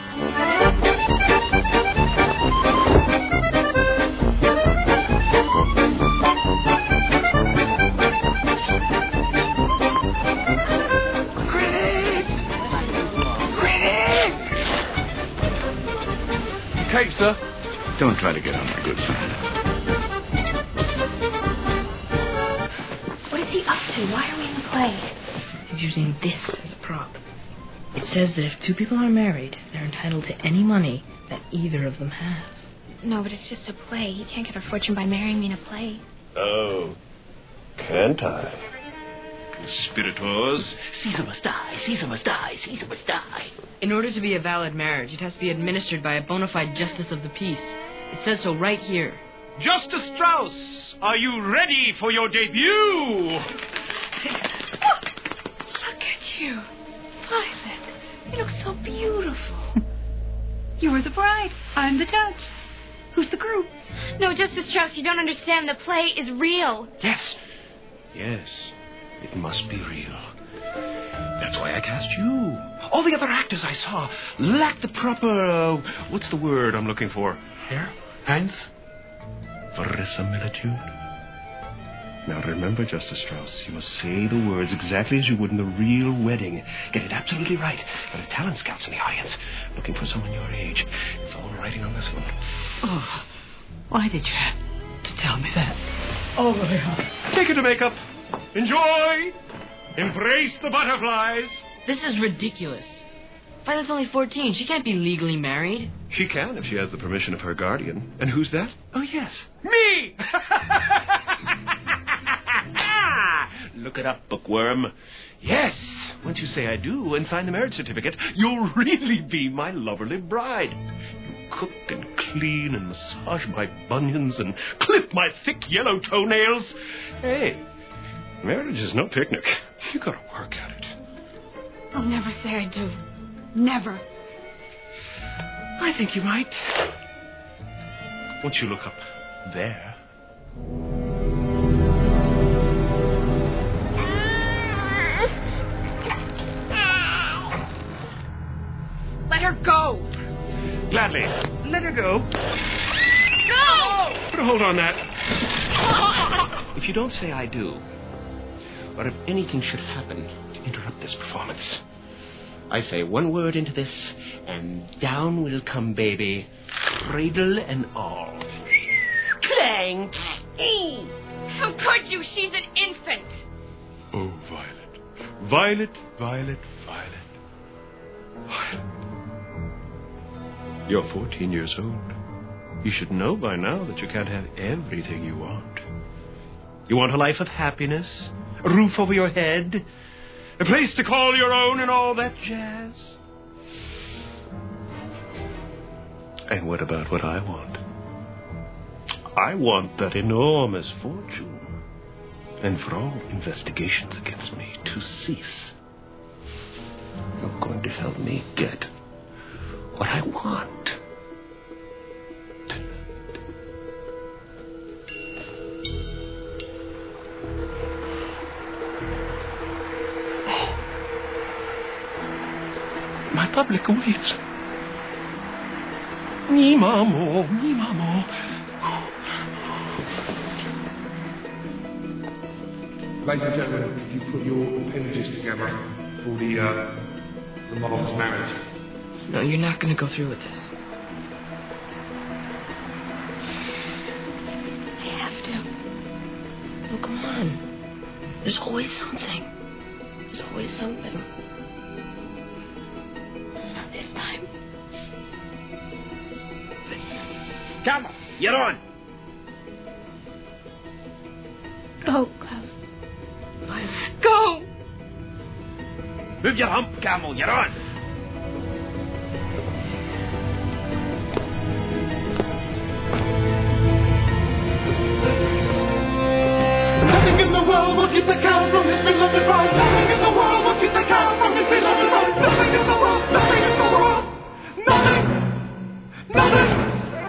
Cake, sir. Don't try to get on my good side. What is he up to? Why are we in the play? He's using this as a prop. It says that if two people are married, they're entitled to any money that either of them has. No, but it's just a play. He can't get a fortune by marrying me in a play. Oh, can't I? Conspirators. Caesar must die, Caesar must die, Caesar must die. In order to be a valid marriage, it has to be administered by a bona fide justice of the peace. It says so right here. Justice Strauss, are you ready for your debut? Look at you. Violet, you look so beautiful. You were the bride. I'm the judge. Who's the groom? No, Justice Strauss, you don't understand. The play is real. Yes. It must be real. That's why I cast you. All the other actors I saw lacked the proper, what's the word I'm looking for? Hair? Hands? Verisimilitude. Now remember, Justice Strauss, you must say the words exactly as you would in the real wedding. Get it absolutely right. There are talent scouts in the audience looking for someone your age. It's all writing on this one. Oh, why did you have to tell me that? Oh, yeah. Take it to makeup. Enjoy. Embrace the butterflies. This is ridiculous. Violet's only 14. She can't be legally married. She can if she has the permission of her guardian. And who's that? Oh, yes. Me! Look it up, bookworm. Yes. Once you say I do and sign the marriage certificate, you'll really be my loverly bride. You cook and clean and massage my bunions and clip my thick yellow toenails. Hey, marriage is no picnic. You gotta work at it. I'll never say I do. Never. I think you might. Once you look up there. Let her go. Gladly. Let her go. No! Put a hold on that. If you don't say I do, or if anything should happen to interrupt this performance, I say one word into this, and down will come baby, cradle and all. Clang! How could you? She's an infant. Oh, Violet. Violet, Violet, Violet. Violet. You're 14 years old. You should know by now that you can't have everything you want. You want a life of happiness, a roof over your head, a place to call your own, and all that jazz. And what about what I want? I want that enormous fortune, and for all investigations against me to cease. You're going to help me get what I want. My public waits. Mi mamo, mi mamo. Ladies and gentlemen, if you put your appendages together for the Marvel's marriage. No, you're not going to go through with this. I have to. Oh, come on. There's always something. There's always something. Not this time. Come on, you're on. Go, Klaus. Go! Move your hump, Camel, you're on. Nothing in the world will keep the cow from his beloved bride. Nothing in the world will keep the cow from his beloved bride. Nothing in the world, nothing in the world. Nothing! Nothing!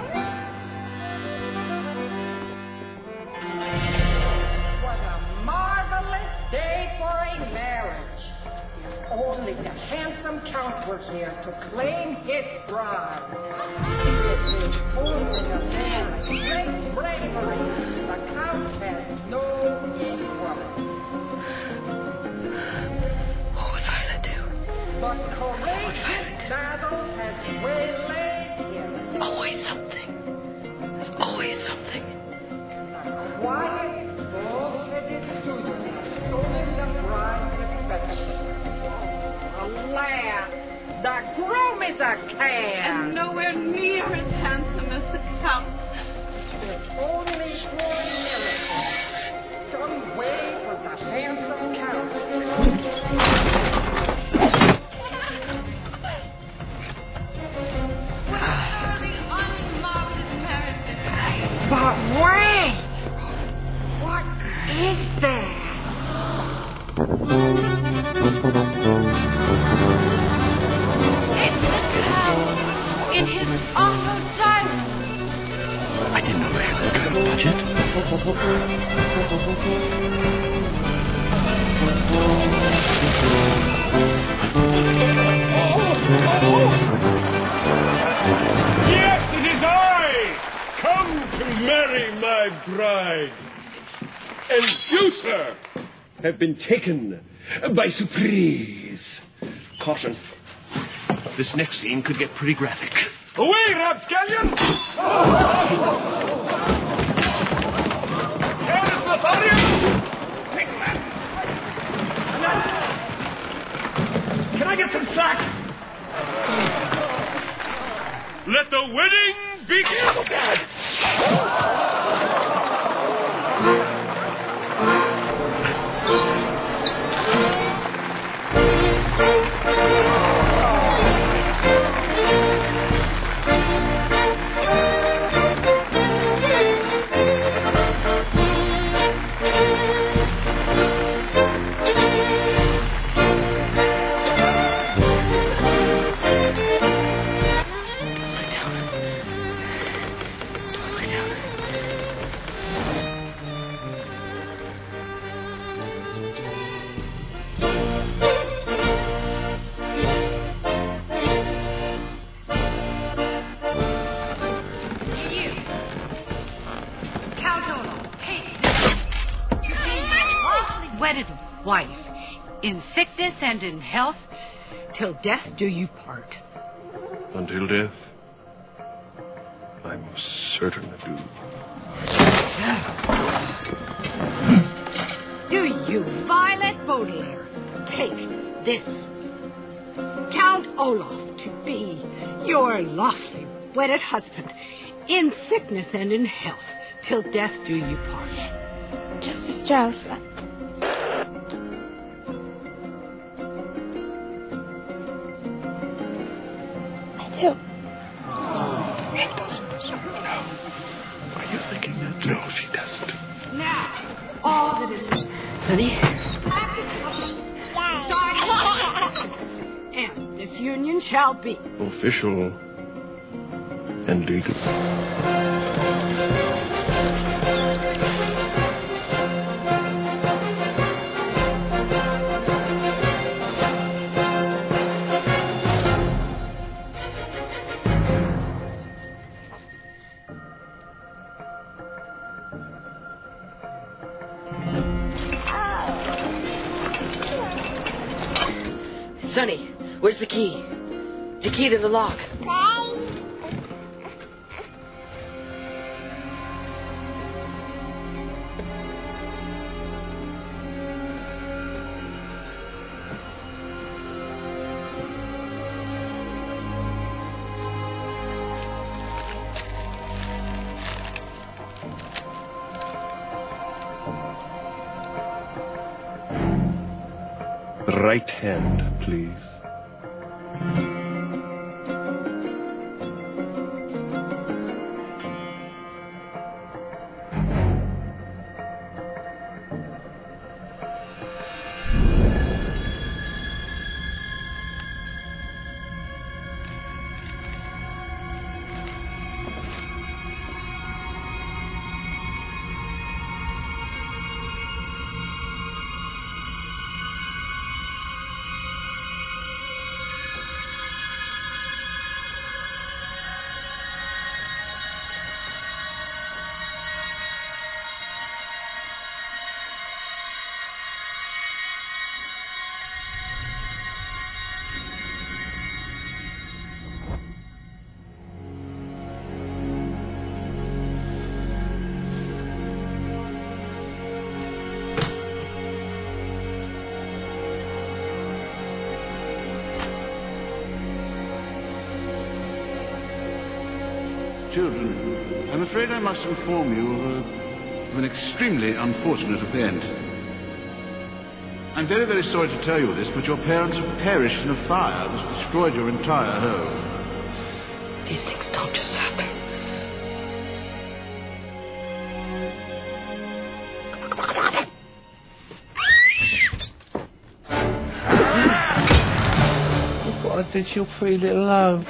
What a marvelous day for a marriage. If only the handsome count were here to claim his bride. It is only a man of great bravery. The count has no equal. What would Violet do? But courageous battle has waylaid him. There's always something. There's always something. The quiet, bull-headed student has stolen the bride's affections. Alas, the groom is a cad. And nowhere near as handsome as the Count. If only for a miracle, some way for the handsome Count. But wait! What is that? It's the Count in his auto diamond. I didn't know they was kind of budget. Yes, it is I! Come to marry my bride. And you, sir, have been taken by surprise. Caution. This next scene could get pretty graphic. Away, rapscallion! There's Nathaniel! Can I get some slack? Let the wedding begin! Wife, in sickness and in health, till death do you part. Until death, I most certainly do. Do you, Violet Baudelaire, take this Count Olaf to be your lawfully wedded husband in sickness and in health, till death do you part. Justice Strauss, I do. She doesn't. No. Are you thinking that? No, she doesn't. Now, all that is Sonny? and this union shall be Official and legal. Sonny, where's the key? The key to the lock. Right hand, please. Children, I'm afraid I must inform you of an extremely unfortunate event. I'm very, very sorry to tell you this, but your parents have perished in a fire that's destroyed your entire home. These things don't just happen. Why did you feel it low?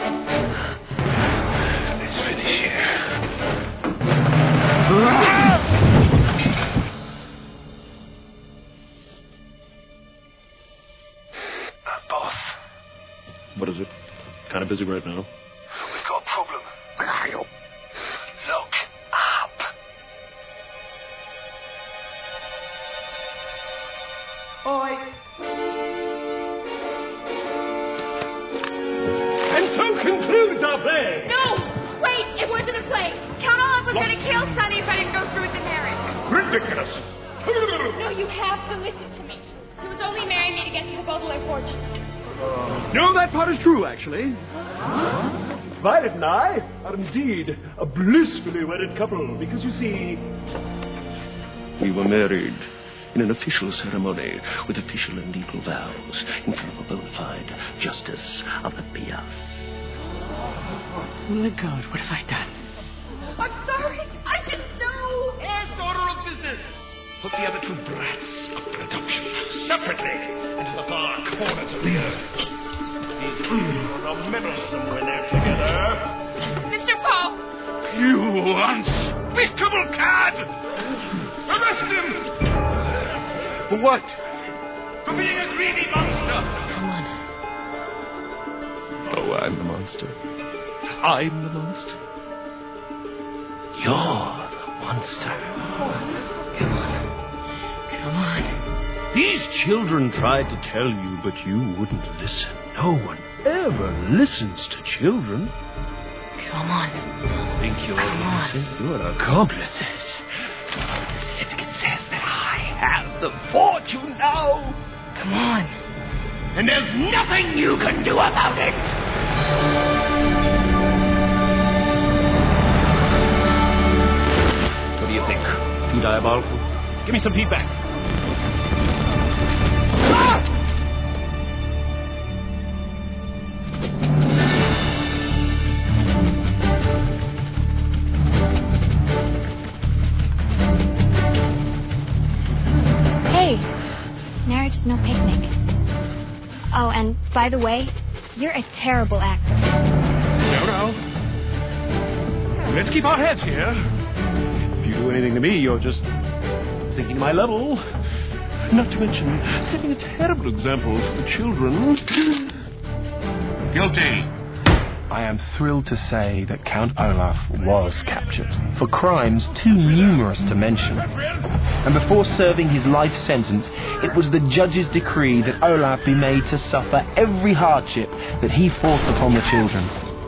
Boss. What is it? Kind of busy right now. We've got a problem. Kyle. Look up. Oi. And so concludes our play. No! Wait, it wasn't a play. Count on was going to kill Sonny if I didn't go through with the marriage. Ridiculous. No, you have to listen to me. He was only marrying me to get to the Baudelaire fortune. No, that part is true, actually. Violet and I are indeed a blissfully wedded couple, because you see, we were married in an official ceremony with official and legal vows in front of a bona fide justice of the peace. Will it God, what have I done? I'm sorry. I didn't know. First order of business. Put the other two brats of production separately into the far corners of the earth. These two are a meddlesome when they're together. Mr. Poe! You unspeakable cad! Arrest him! For what? For being a greedy monster! Come on. Oh, I'm the monster. I'm the monster. You're the monster. Come on. Come on. These children tried to tell you, but you wouldn't listen. No one ever listens to children. Come on. Think you're innocent? You're accomplices. The certificate says that I have the fortune now. Come on. And there's nothing you can do about it! think? Too diabolical? Give me some feedback. Hey, marriage is no picnic. Oh, and by the way, you're a terrible actor. No. Let's keep our heads here. If you do anything to me, you're just sinking to my level. Not to mention setting a terrible example for the children. Guilty. I am thrilled to say that Count Olaf was captured for crimes too numerous to mention. And before serving his life sentence, it was the judge's decree that Olaf be made to suffer every hardship that he forced upon the children.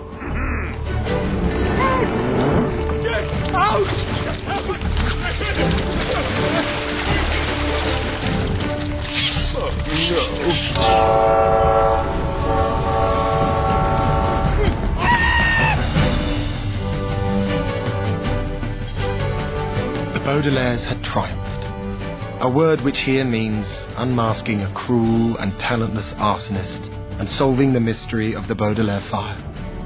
The Baudelaires had triumphed, a word which here means unmasking a cruel and talentless arsonist and solving the mystery of the Baudelaire fire.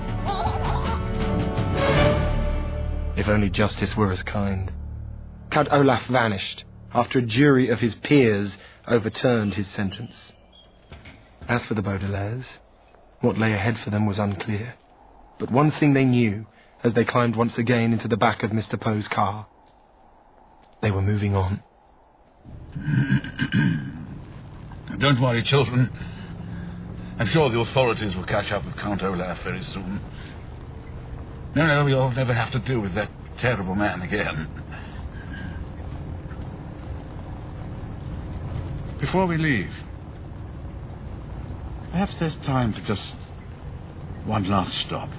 If only justice were as kind. Count Olaf vanished after a jury of his peers overturned his sentence. As for the Baudelaires, what lay ahead for them was unclear. But one thing they knew as they climbed once again into the back of Mr. Poe's car. They were moving on. Don't worry, children. I'm sure the authorities will catch up with Count Olaf very soon. No, we'll never have to deal with that terrible man again. Before we leave, perhaps there's time for just one last stop.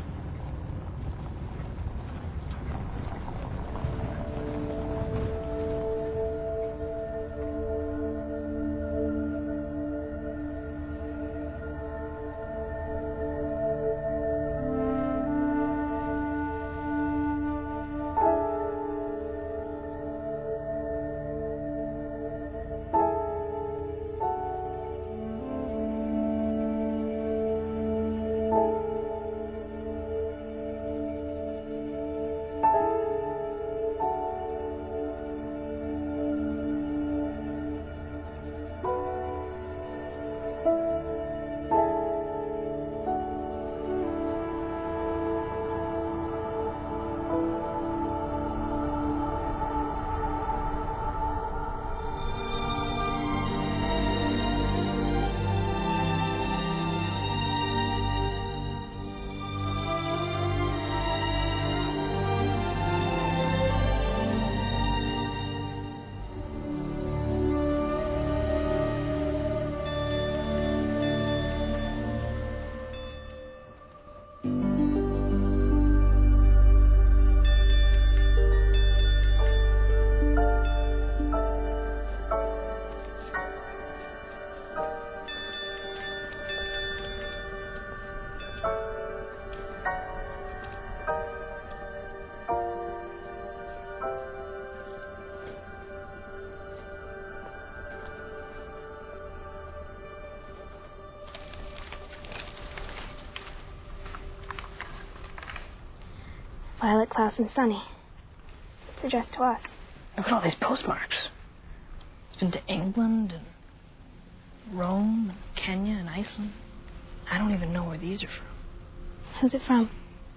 Violet, Klaus, and Sonny. It's addressed to us. Look at all these postmarks. It's been to England and Rome and Kenya and Iceland. I don't even know where these are from. Who's it from?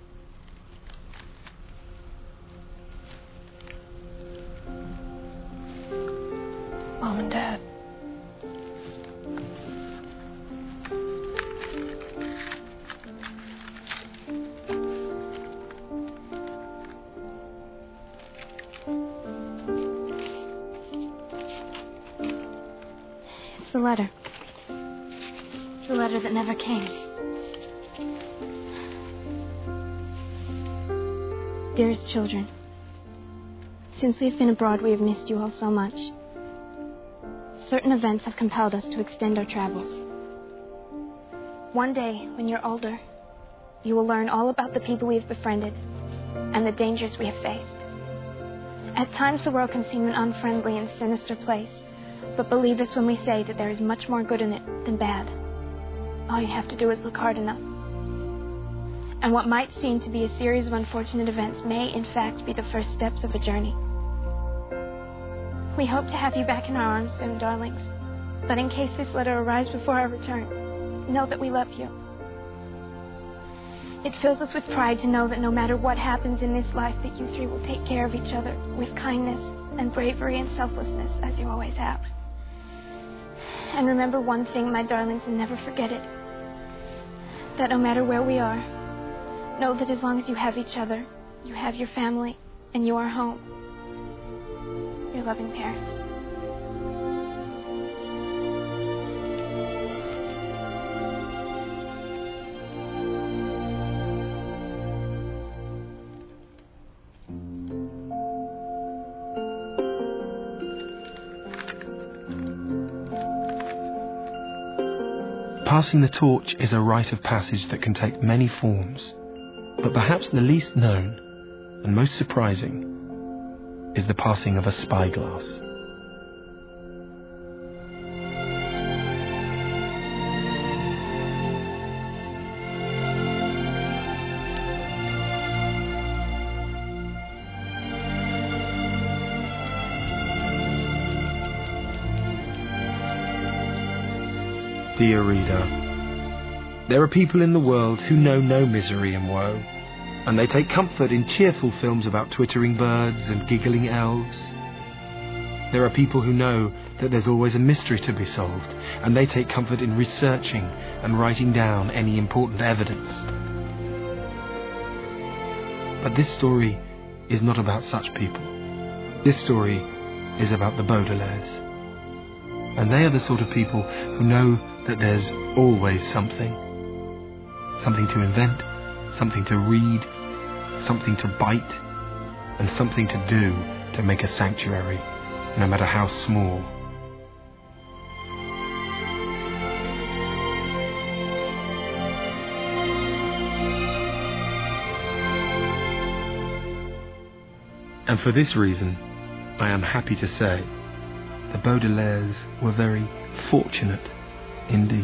Mom and Dad. It's the letter. The letter that never came. Dearest children, since we have been abroad, we have missed you all so much. Certain events have compelled us to extend our travels. One day, when you're older, you will learn all about the people we have befriended and the dangers we have faced. At times the world can seem an unfriendly and sinister place, but believe us when we say that there is much more good in it than bad. All you have to do is look hard enough. And what might seem to be a series of unfortunate events may, in fact, be the first steps of a journey. We hope to have you back in our arms soon, darlings. But in case this letter arrives before our return, know that we love you. It fills us with pride to know that no matter what happens in this life, that you three will take care of each other with kindness and bravery and selflessness, as you always have. And remember one thing, my darlings, and never forget it. That no matter where we are, know that as long as you have each other, you have your family, and you are home. Your loving parents. Passing the torch is a rite of passage that can take many forms, but perhaps the least known and most surprising is the passing of a spyglass. Dear reader, there are people in the world who know no misery and woe, and they take comfort in cheerful films about twittering birds and giggling elves. There are people who know that there's always a mystery to be solved, and they take comfort in researching and writing down any important evidence. But this story is not about such people. This story is about the Baudelaires. And they are the sort of people who know that there's always something. Something to invent, something to read, something to bite, and something to do to make a sanctuary, no matter how small. And for this reason, I am happy to say, the Baudelaires were very fortunate indeed.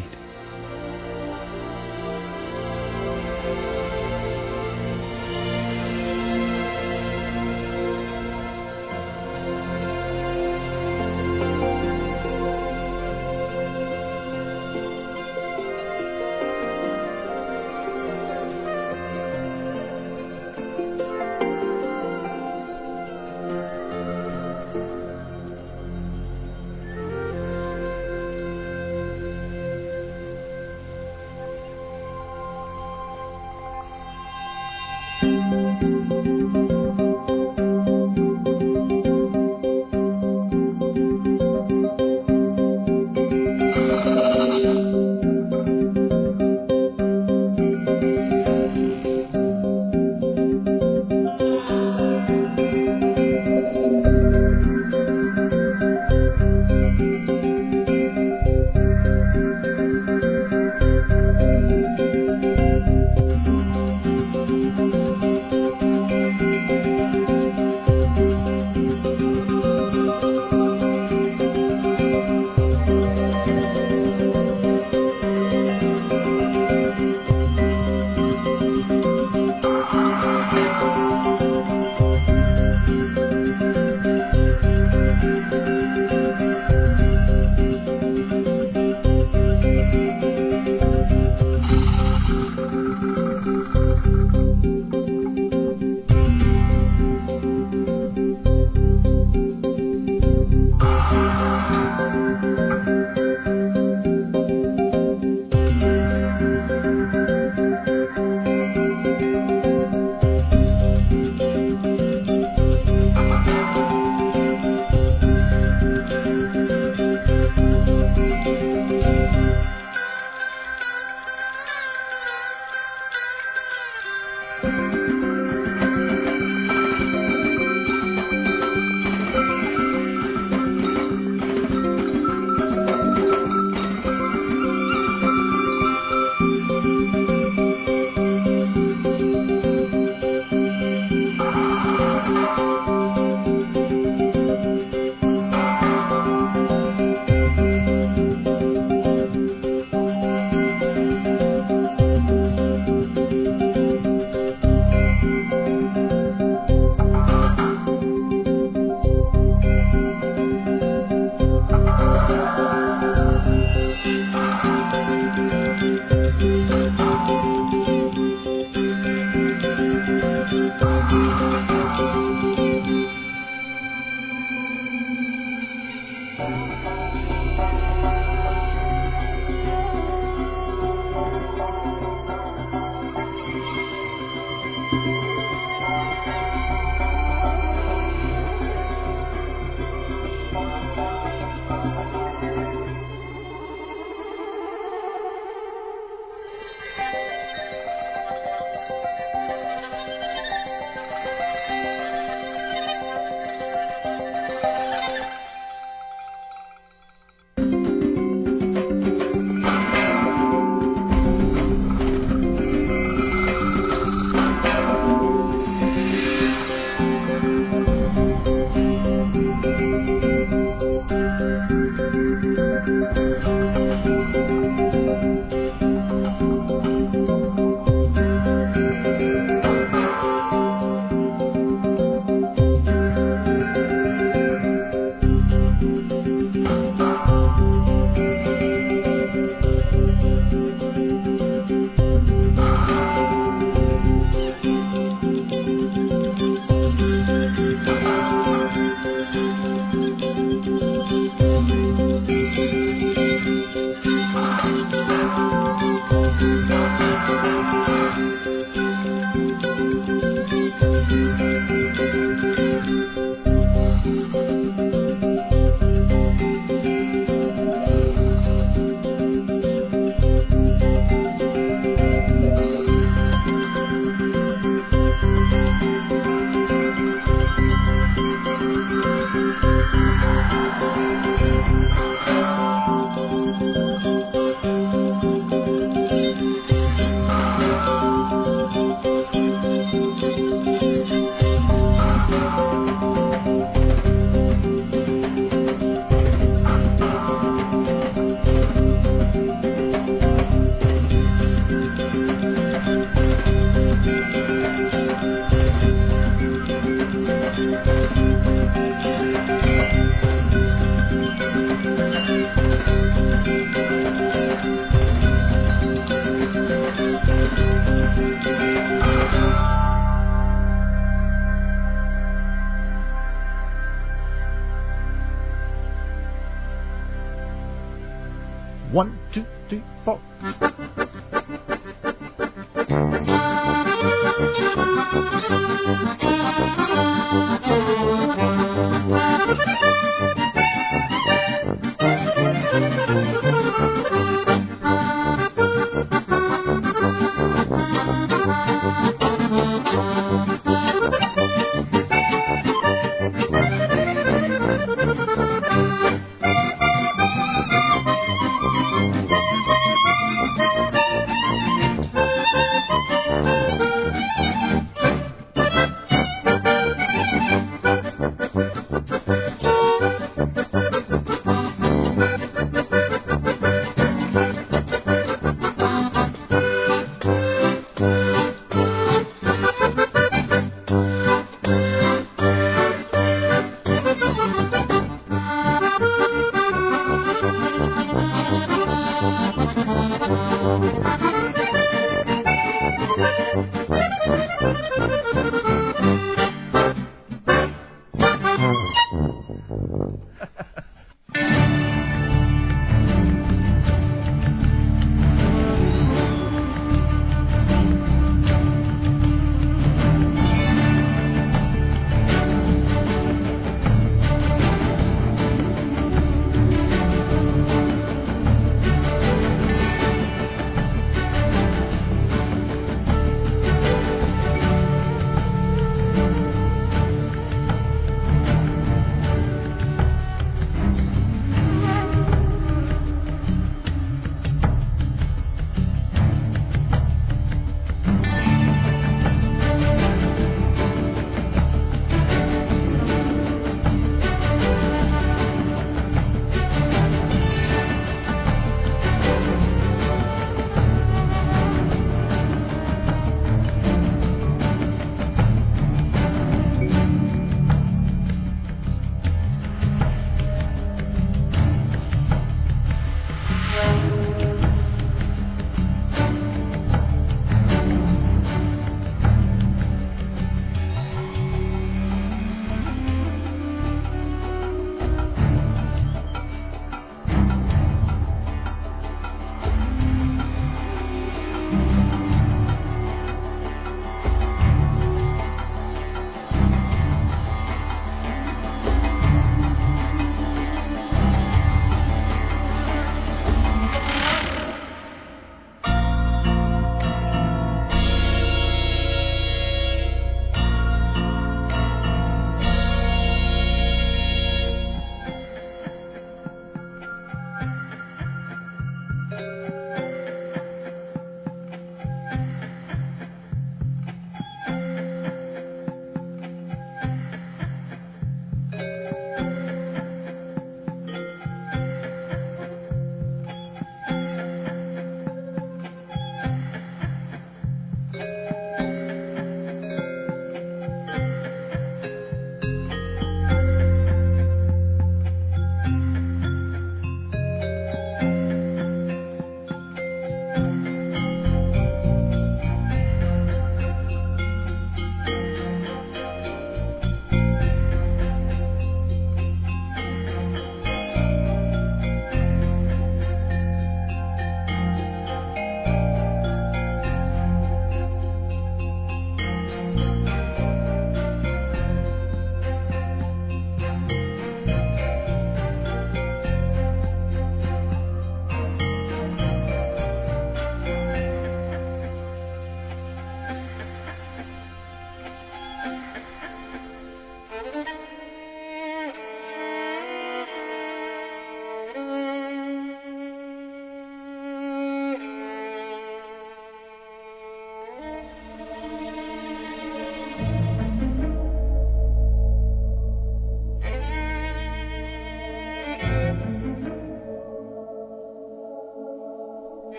1, 2, 3, 4.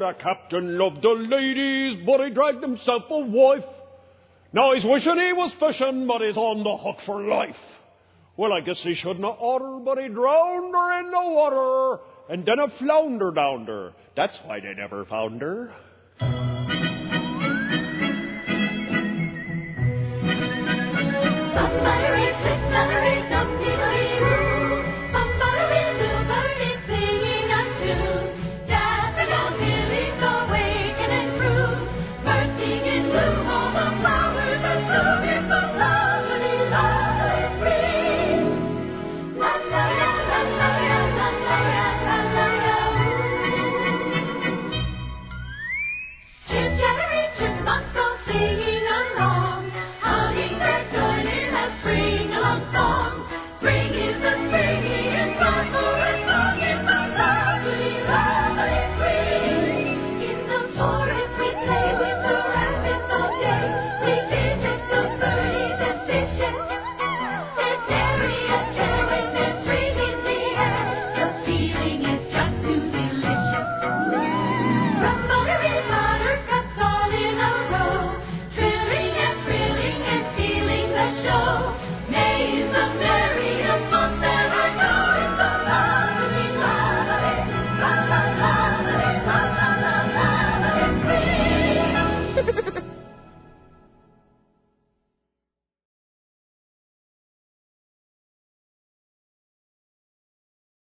the captain loved the ladies, but he dragged himself a wife. Now he's wishing he was fishing, but he's on the hook for life. Well, I guess he shouldn't have oughter, but he drowned her in the water, and then a flounder downed her. That's why they never found her. Papa